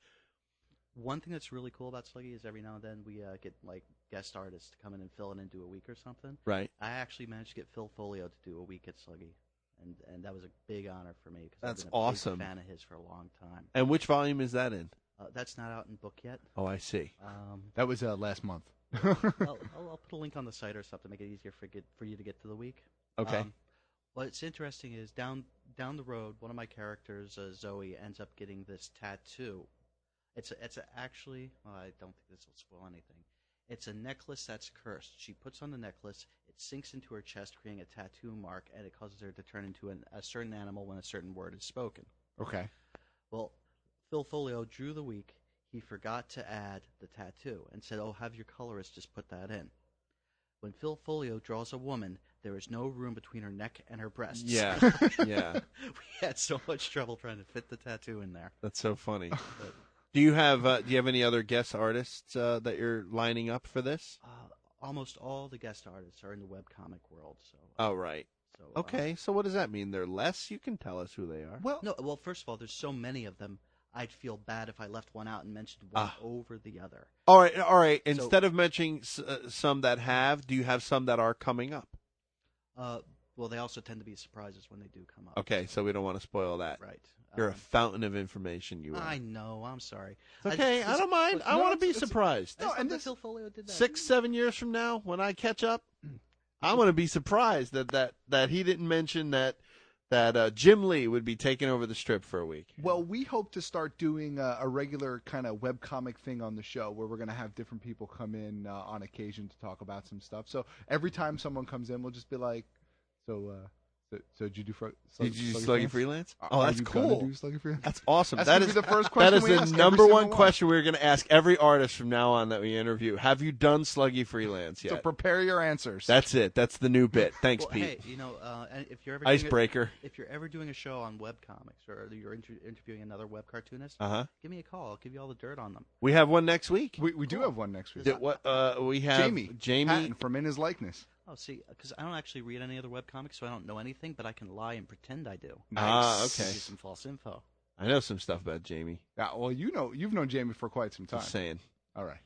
One thing that's really cool about Sluggy is every now and then we uh, get like guest artists to come in and fill it and do a week or something. Right. I actually managed to get Phil Folio to do a week at Sluggy, and and that was a big honor for me because I've That's been a awesome. big fan of his for a long time. And which volume is that in? Uh, that's not out in book yet. Oh, I see. Um, That was uh, last month. I'll, I'll, I'll put a link on the site or something to make it easier for get for you to get to the week. Okay. Um, what's interesting is down down the road, one of my characters, uh, Zoe, ends up getting this tattoo. It's a, it's a, actually, well, I don't think this will spoil anything. It's a necklace that's cursed. She puts on the necklace, it sinks into her chest, creating a tattoo mark, and it causes her to turn into an, a certain animal when a certain word is spoken. Okay. Well, Phil Folio drew the week. He forgot to add the tattoo and said, oh, have your colorist just put that in. When Phil Folio draws a woman, there is no room between her neck and her breasts. Yeah, yeah. We had so much trouble trying to fit the tattoo in there. That's so funny. But, Do you have uh, Do you have any other guest artists uh, that you're lining up for this? uh, almost all the guest artists are in the webcomic world. So. Uh, Oh, right. So, uh, Okay, so what does that mean? They're less? You can tell us who they are. Well, no. Well, first of all, there's so many of them. I'd feel bad if I left one out and mentioned one Ah. over the other. All right, all right. So- Instead of mentioning s- uh, some that have, do you have some that are coming up? Uh, well, they also tend to be surprises when they do come up. Okay, so we don't want to spoil that. Right. You're a Um, fountain of information, you are. I know. I'm sorry. It's okay, I, don't mind. I no, want to be it's- it's- surprised. I No, just and thought this- Phil Folio did that. Six, seven years from now, when I catch up, I'm going to be surprised that, that, that he didn't mention that that uh, Jim Lee would be taking over the strip for a week. Well, we hope to start doing a, a regular kind of webcomic thing on the show where we're going to have different people come in uh, on occasion to talk about some stuff. So every time someone comes in, we'll just be like, so, uh, so, so did you do, fr- Did you do Sluggy Freelance? Are- Oh, are that's you gonna cool. do Sluggy Freelance? That's awesome. That's That gonna is be the first that question is we the ask every number single one one. question we're going to ask every artist from now on that we interview. Have you done Sluggy Freelance So yet? prepare your answers. That's it. That's the new bit. Thanks, well, Pete. hey, you know, uh, and if you're ever doing Icebreaker. a, if you're ever doing a show on webcomics or you're inter- interviewing another web cartoonist, Uh-huh. give me a call. I'll give you all the dirt on them. We have one next week. we we do have one next week. Did what? Uh, we have Jamie. Jamie. Patton from In His Likeness. Oh, see, because I don't actually read any other webcomics, so I don't know anything, but I can lie and pretend I do. Ah, Give okay. you some false info. I know some stuff about Jamie. Yeah, well, you know, you've known Jamie for quite some time. Just saying. All right.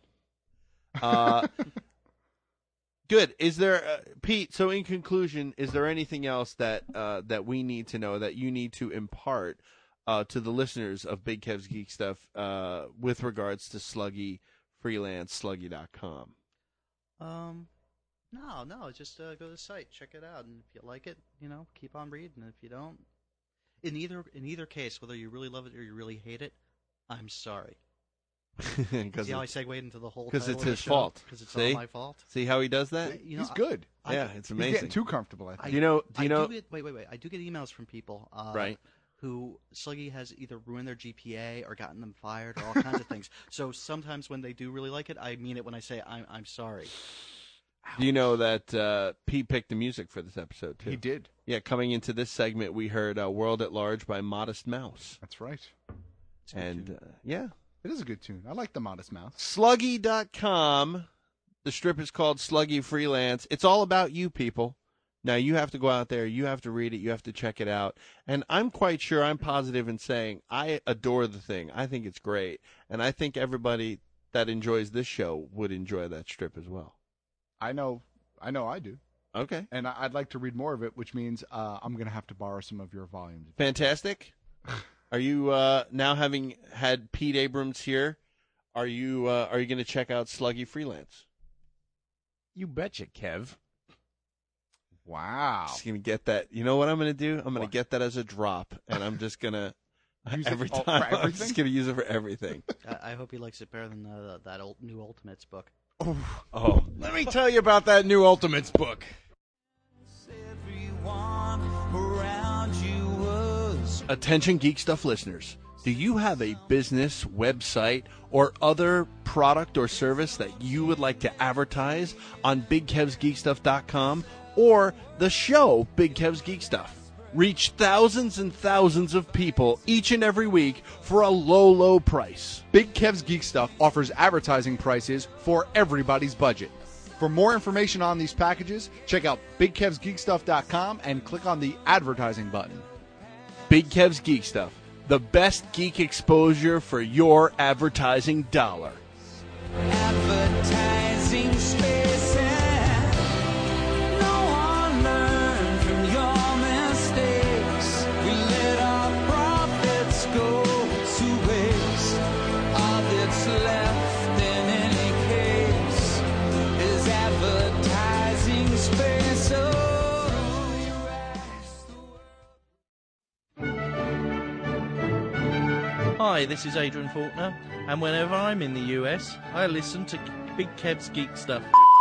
Uh, good. Is there, uh, Pete? So, in conclusion, is there anything else that uh, that we need to know that you need to impart uh, to the listeners of Big Kev's Geek Stuff uh, with regards to Sluggy Freelance, Sluggy dot com? Um, no, no, just uh, go to the site, check it out, and if you like it, you know, keep on reading. If you don't, in either in either case, whether you really love it or you really hate it, I'm sorry. Because See how I segued into the whole Because title it's of the his show? fault. Because it's See? all my fault. See how he does that? You know, He's good. I- yeah, I- it's He's amazing. getting too comfortable, I think. I, Do you know- do you I know- Do get, wait, wait, wait. I do get emails from people, uh, Right. who Sluggy has either ruined their G P A or gotten them fired or all kinds of things. So sometimes when they do really like it, I mean it when I say I'm I'm sorry. Do you know that uh, Pete picked the music for this episode, too? He did. Yeah, coming into this segment, we heard uh, World at Large by Modest Mouse. That's right. And, uh, yeah. It is a good tune. I like the Modest Mouse. Sluggy dot com. The strip is called Sluggy Freelance. It's all about you, people. Now, you have to go out there. You have to read it. You have to check it out. And I'm quite sure, I'm positive in saying, I adore the thing. I think it's great. And I think everybody that enjoys this show would enjoy that strip as well. I know. I know I do. Okay. And I- I'd like to read more of it, which means uh, I'm going to have to borrow some of your volumes. Fantastic. Are you uh, now having had Pete Abrams here? Are you uh, are you going to check out Sluggy Freelance? You betcha, Kev. Wow. Just going to get that. You know what I'm going to do? I'm going to get that as a drop, and I'm just going to Use it every all- time. for I'm everything? just going to use it for everything. I, I hope he likes it better than uh, that old, new Ultimates book. Oh, let me tell you about that new Ultimates book. Attention Geek Stuff listeners. Do you have a business, website, or other product or service that you would like to advertise on big kevs geek stuff dot com or the show Big Kev's Geek Stuff? Reach thousands and thousands of people each and every week for a low, low price. Big Kev's Geek Stuff offers advertising prices for everybody's budget. For more information on these packages, check out big kevs geek stuff dot com and click on the advertising button. Big Kev's Geek Stuff, the best geek exposure for your advertising dollar. Advertising space and no one learned from your mistakes. We let our profits go to waste. All that's left in any case is advertising space. Oh, Hi, this is Adrian Faulkner, and whenever I'm in the U S, I listen to Big Kev's Geek Stuff.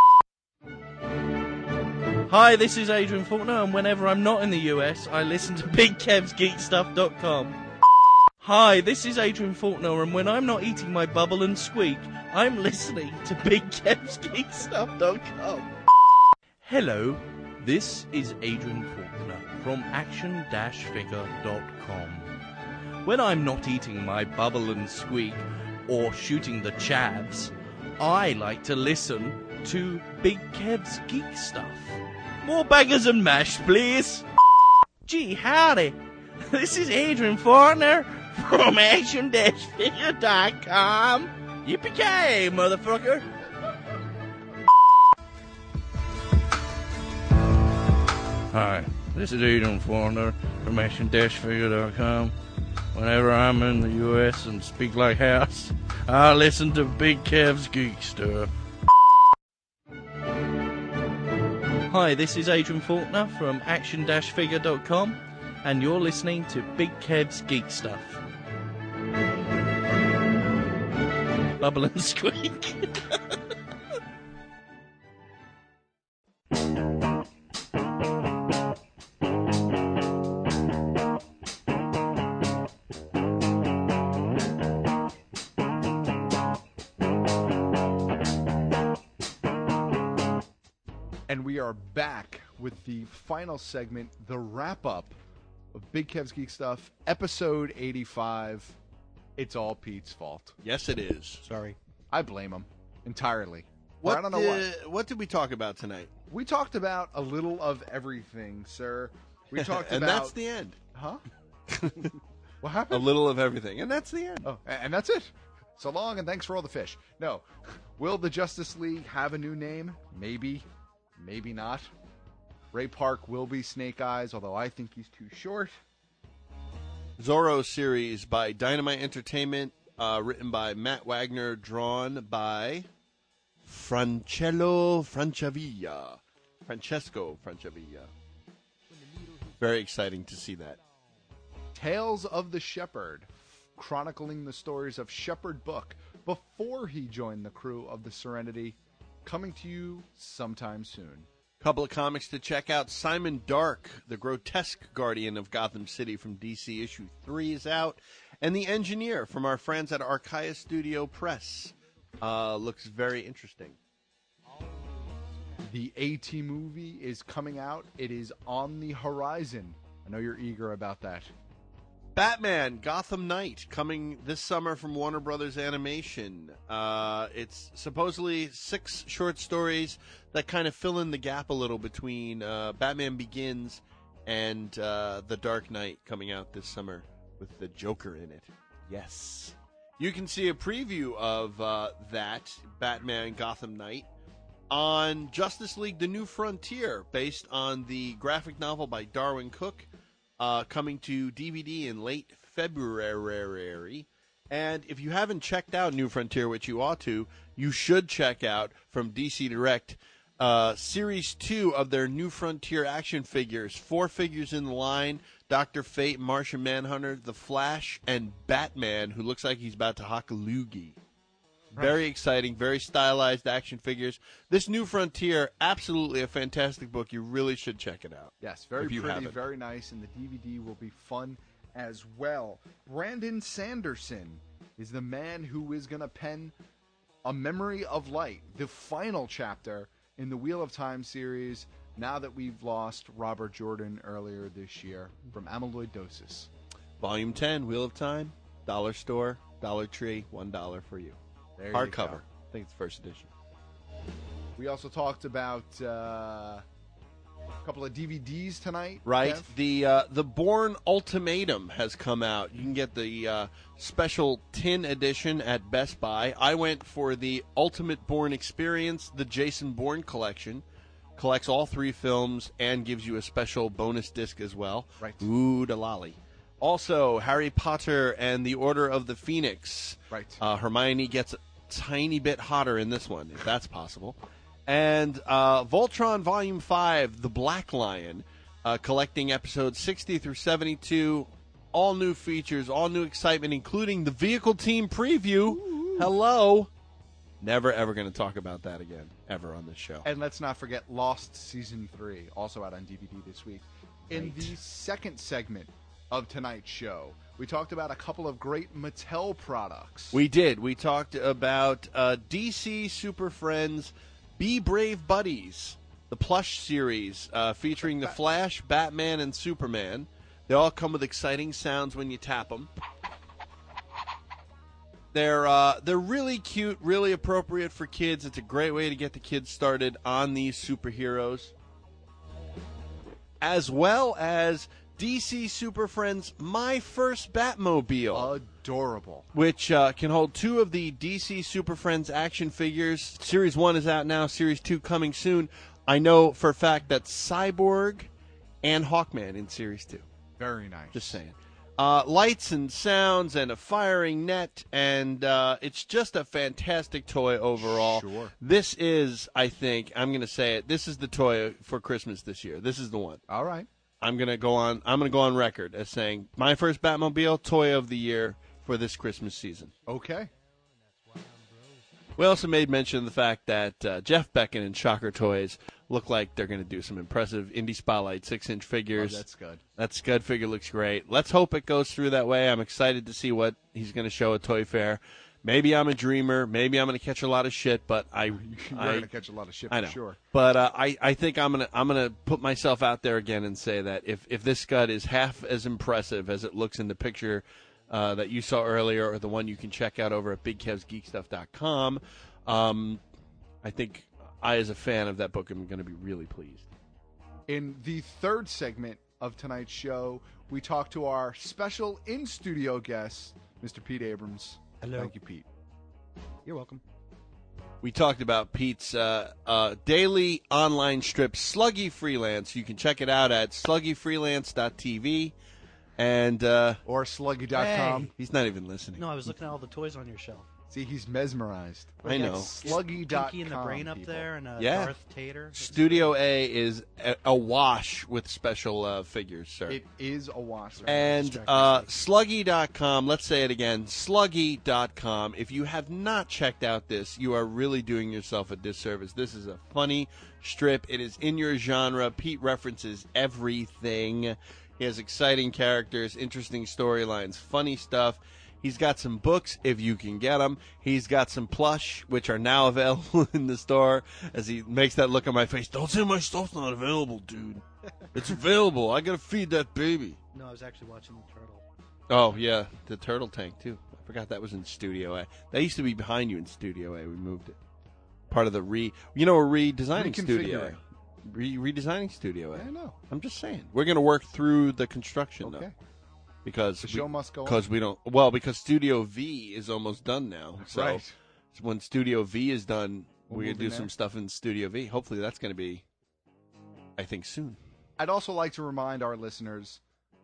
Hi, this is Adrian Faulkner, and whenever I'm not in the U S, I listen to big kevs geek stuff dot com. Hi, this is Adrian Faulkner, and when I'm not eating my bubble and squeak, I'm listening to big kevs geek stuff dot com. Hello, this is Adrian Faulkner from action dash figure dot com. When I'm not eating my bubble and squeak or shooting the chavs, I like to listen to Big Kev's Geek Stuff. More bangers and mash, please. Gee, howdy. This is Adrian Faulkner from action dash figure dot com. Yippee-ki-yay, motherfucker. Hi, this is Adrian Faulkner from action dash figure dot com. Whenever I'm in the U S and speak like house, I listen to Big Kev's Geek Stuff. Hi, this is Adrian Faulkner from action dash figure dot com, and you're listening to Big Kev's Geek Stuff. Bubble and squeak. And we are back with the final segment, the wrap-up of Big Kev's Geek Stuff, episode eighty-five. It's all Pete's fault. Yes, it is. Sorry. I blame him entirely. What I don't know did, why. What did we talk about tonight? We talked about a little of everything, sir. We talked and about... that's the end. Huh? What happened? A little of everything, and that's the end. Oh, and that's it. So long, and thanks for all the fish. No. Will the Justice League have a new name? Maybe. Maybe not. Ray Park will be Snake Eyes, although I think he's too short. Zorro series by Dynamite Entertainment, uh, written by Matt Wagner, drawn by Francello Francavilla. Francesco Francavilla. Very exciting to see that. Tales of the Shepherd, chronicling the stories of Shepherd Book before he joined the crew of the Serenity, coming to you sometime soon. Couple of comics to check out. Simon Dark, the grotesque guardian of Gotham City from D C issue three is out. And The Engineer from our friends at Archaea Studio Press. Uh, looks very interesting. The A-T movie is coming out. It is on the horizon. I know you're eager about that. Batman, Gotham Knight, coming this summer from Warner Brothers Animation. Uh, it's supposedly six short stories that kind of fill in the gap a little between uh, Batman Begins and uh, The Dark Knight coming out this summer with the Joker in it. Yes. You can see a preview of uh, that, Batman, Gotham Knight, on Justice League The New Frontier, based on the graphic novel by Darwin Cook. Uh, coming to D V D in late February. And if you haven't checked out New Frontier, which you ought to, you should check out from D C Direct uh, Series two of their New Frontier action figures. Four figures in the line: Doctor Fate, Martian Manhunter, The Flash, and Batman, who looks like he's about to hock a loogie. Very exciting, very stylized action figures. This New Frontier, absolutely a fantastic book. You really should check it out. Yes, very pretty, haven't. very nice, and the D V D will be fun as well. Brandon Sanderson is the man who is going to pen A Memory of Light, the final chapter in the Wheel of Time series, now that we've lost Robert Jordan earlier this year from amyloidosis. Volume ten, Wheel of Time, Dollar Store, Dollar Tree, one dollar for you. There you Hardcover. go. I think it's first edition. We also talked about uh, a couple of D V Ds tonight. Right. Kev. The uh, the Bourne Ultimatum has come out. You can get the uh, special tin edition at Best Buy. I went for the Ultimate Bourne Experience, the Jason Bourne collection. Collects all three films and gives you a special bonus disc as well. Right. Ooh, da lolly. Also, Harry Potter and the Order of the Phoenix. Right. Uh, Hermione gets a tiny bit hotter in this one, if that's possible. And uh, Voltron Volume five, The Black Lion, uh, collecting episodes sixty through seventy-two. All new features, all new excitement, including the Vehicle Team preview. Ooh. Hello. Never, ever going to talk about that again, ever on this show. And let's not forget Lost Season three, also out on D V D this week. Right. In the second segment of tonight's show, we talked about a couple of great Mattel products. We did. We talked about uh, D C Super Friends Be Brave Buddies, the plush series uh, featuring the Flash, Batman, and Superman. They all come with exciting sounds when you tap them. They're uh, they're really cute, really appropriate for kids. It's a great way to get the kids started on these superheroes, as well as D C Super Friends My First Batmobile. Adorable. Which uh, can hold two of the D C Super Friends action figures. Series one is out now. Series two coming soon. I know for a fact that Cyborg and Hawkman in Series two. Very nice. Just saying. Uh, lights and sounds and a firing net, and uh, it's just a fantastic toy overall. Sure. This is, I think, I'm going to say it, this is the toy for Christmas this year. This is the one. All right. I'm gonna go on. I'm gonna go on record as saying My First Batmobile toy of the year for this Christmas season. Okay. We also made mention of the fact that uh, Jeff Becken and Shocker Toys look like they're going to do some impressive Indie Spotlight six-inch figures. Oh, that's good. That Scud figure looks great. Let's hope it goes through that way. I'm excited to see what he's going to show at Toy Fair. Maybe I'm a dreamer. Maybe I'm going to catch a lot of shit, but I You're I, going to catch a lot of shit for I know. sure. But uh, I I think I'm gonna I'm gonna put myself out there again and say that if if this Scud is half as impressive as it looks in the picture uh, that you saw earlier, or the one you can check out over at big kevs geek stuff dot com, um, I think I, as a fan of that book, am going to be really pleased. In the third segment of tonight's show, we talk to our special in-studio guest, Mister Pete Abrams. Hello. Thank you, Pete. You're welcome. We talked about Pete's uh, uh, daily online strip, Sluggy Freelance. You can check it out at sluggy freelance dot t v. And, uh, or sluggy dot com. Hey. He's not even listening. No, I was looking at all the toys on your shelf. See, he's mesmerized. I know. Sluggy dot com. Pinky in the brain up people. there and uh, Yeah. Darth Tater. Studio A is a- awash with special uh, figures, sir. It is a wash. And uh, Sluggy dot com, let's say it again, Sluggy dot com. If you have not checked out this, you are really doing yourself a disservice. This is a funny strip. It is in your genre. Pete references everything. He has exciting characters, interesting storylines, funny stuff. He's got some books, if you can get them. He's got some plush, which are now available in the store, as he makes that look on my face. Don't say my stuff's not available, dude. It's available. I got to feed that baby. No, I was actually watching the turtle. Oh, yeah, the turtle tank, too. I forgot that was in Studio A. That used to be behind you in Studio A. We moved it. Part of the re... You know, we're redesigning Studio A. Re- redesigning Studio A. I know. I'm just saying. We're going to work through the construction, Okay. though. Because The show we, must go on. Because we don't... Well, because Studio V is almost done now. So Right. when Studio V is done, We'll we're going move to in do some there. stuff in Studio V. Hopefully that's going to be, I think, soon. I'd also like to remind our listeners,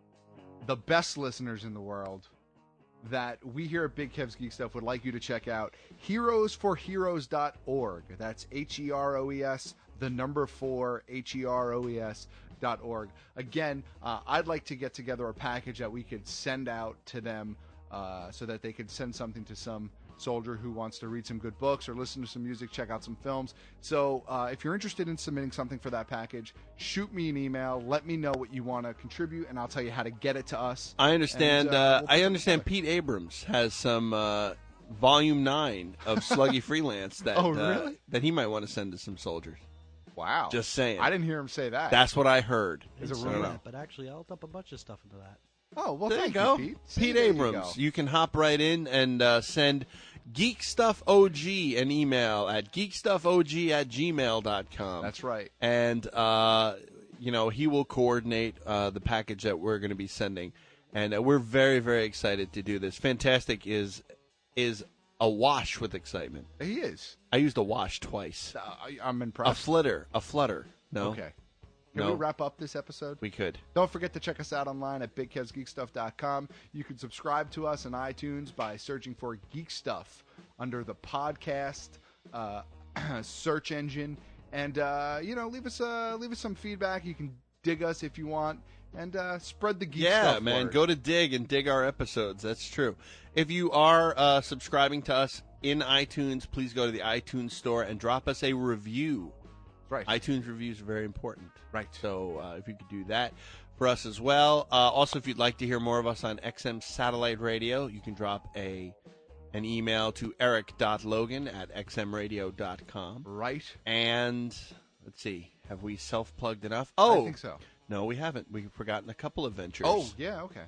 the best listeners in the world, that we here at Big Kev's Geek Stuff would like you to check out heroes for heroes dot org. That's H E R O E S, the number four, H E R O E S dot org. Again, uh, I'd like to get together a package that we could send out to them uh, so that they could send something to some soldier who wants to read some good books or listen to some music, check out some films. So uh, if you're interested in submitting something for that package, shoot me an email. Let me know what you want to contribute, and I'll tell you how to get it to us. I understand. And, uh, uh, we'll put I something understand. together. Pete Abrams has some uh, volume nine of Sluggy Freelance that Oh, uh, really? that he might want to send to some soldiers. Wow. Just saying. I didn't hear him say that. That's what I heard. Is it Say rumor? that, but actually, I'll dump a bunch of stuff into that. Oh, well, There you thank go. Pete. See, Pete there you Abrams. go. You, can hop right in and uh, send Geek Stuff O G an email at geekstuffog at gmail dot com. That's right. And, uh, you know, he will coordinate uh, the package that we're going to be sending. And uh, we're very, very excited to do this. Fantastic is is awash with excitement. He is. I used a wash twice. Uh, I, I'm A impressed. flutter. A flutter. No. Okay. Can No. we wrap up this episode? We could. Don't forget to check us out online at big kevs geek stuff dot com. You can subscribe to us on iTunes by searching for Geek Stuff under the podcast uh, search engine, and uh, you know, leave us uh, leave us some feedback. You can dig us if you want, and uh, spread the geek Yeah, stuff. man. word. Go to Dig and dig our episodes. That's true. If you are uh, subscribing to us in iTunes, please go to the iTunes store and drop us a review. Right. iTunes reviews are very important. Right. So uh, if you could do that for us as well. Uh, also, if you'd like to hear more of us on X M Satellite Radio, you can drop a an email to eric dot logan at x m radio dot com. Right. And let's see, have we self-plugged enough? Oh, I think so. No, we haven't. We've forgotten a couple of ventures. Oh, yeah, okay.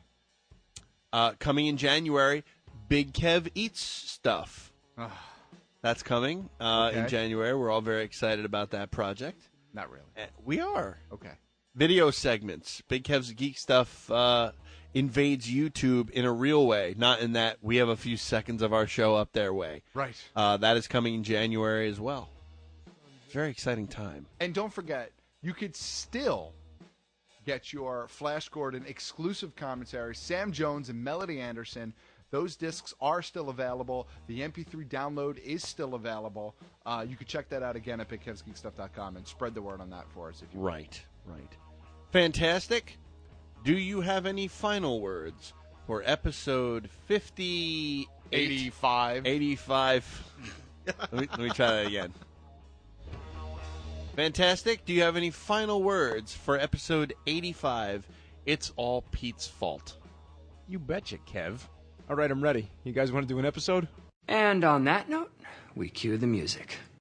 Uh, coming in January, Big Kev Eats Stuff. That's coming uh, in Okay. January. We're all very excited about that project. Not really. Uh, we are. Okay. Video segments. Big Kev's Geek Stuff uh, invades YouTube in a real way, not in that we have a few seconds of our show up their way. Right. Uh, that is coming in January as well. Very exciting time. And don't forget, you could still get your Flash Gordon exclusive commentary, Sam Jones and Melody Anderson. Those discs are still available. The M P three download is still available. Uh, you can check that out again at big kevs geek stuff dot com and spread the word on that for us if you want. Right, right. Fantastic. Do you have any final words for episode fifty-eight? eighty-five. eighty-five. let, me, let me try that again. Fantastic. Do you have any final words for episode eighty-five? It's all Pete's fault. You betcha, Kev. All right, I'm ready. You guys want to do an episode? And on that note, we cue the music.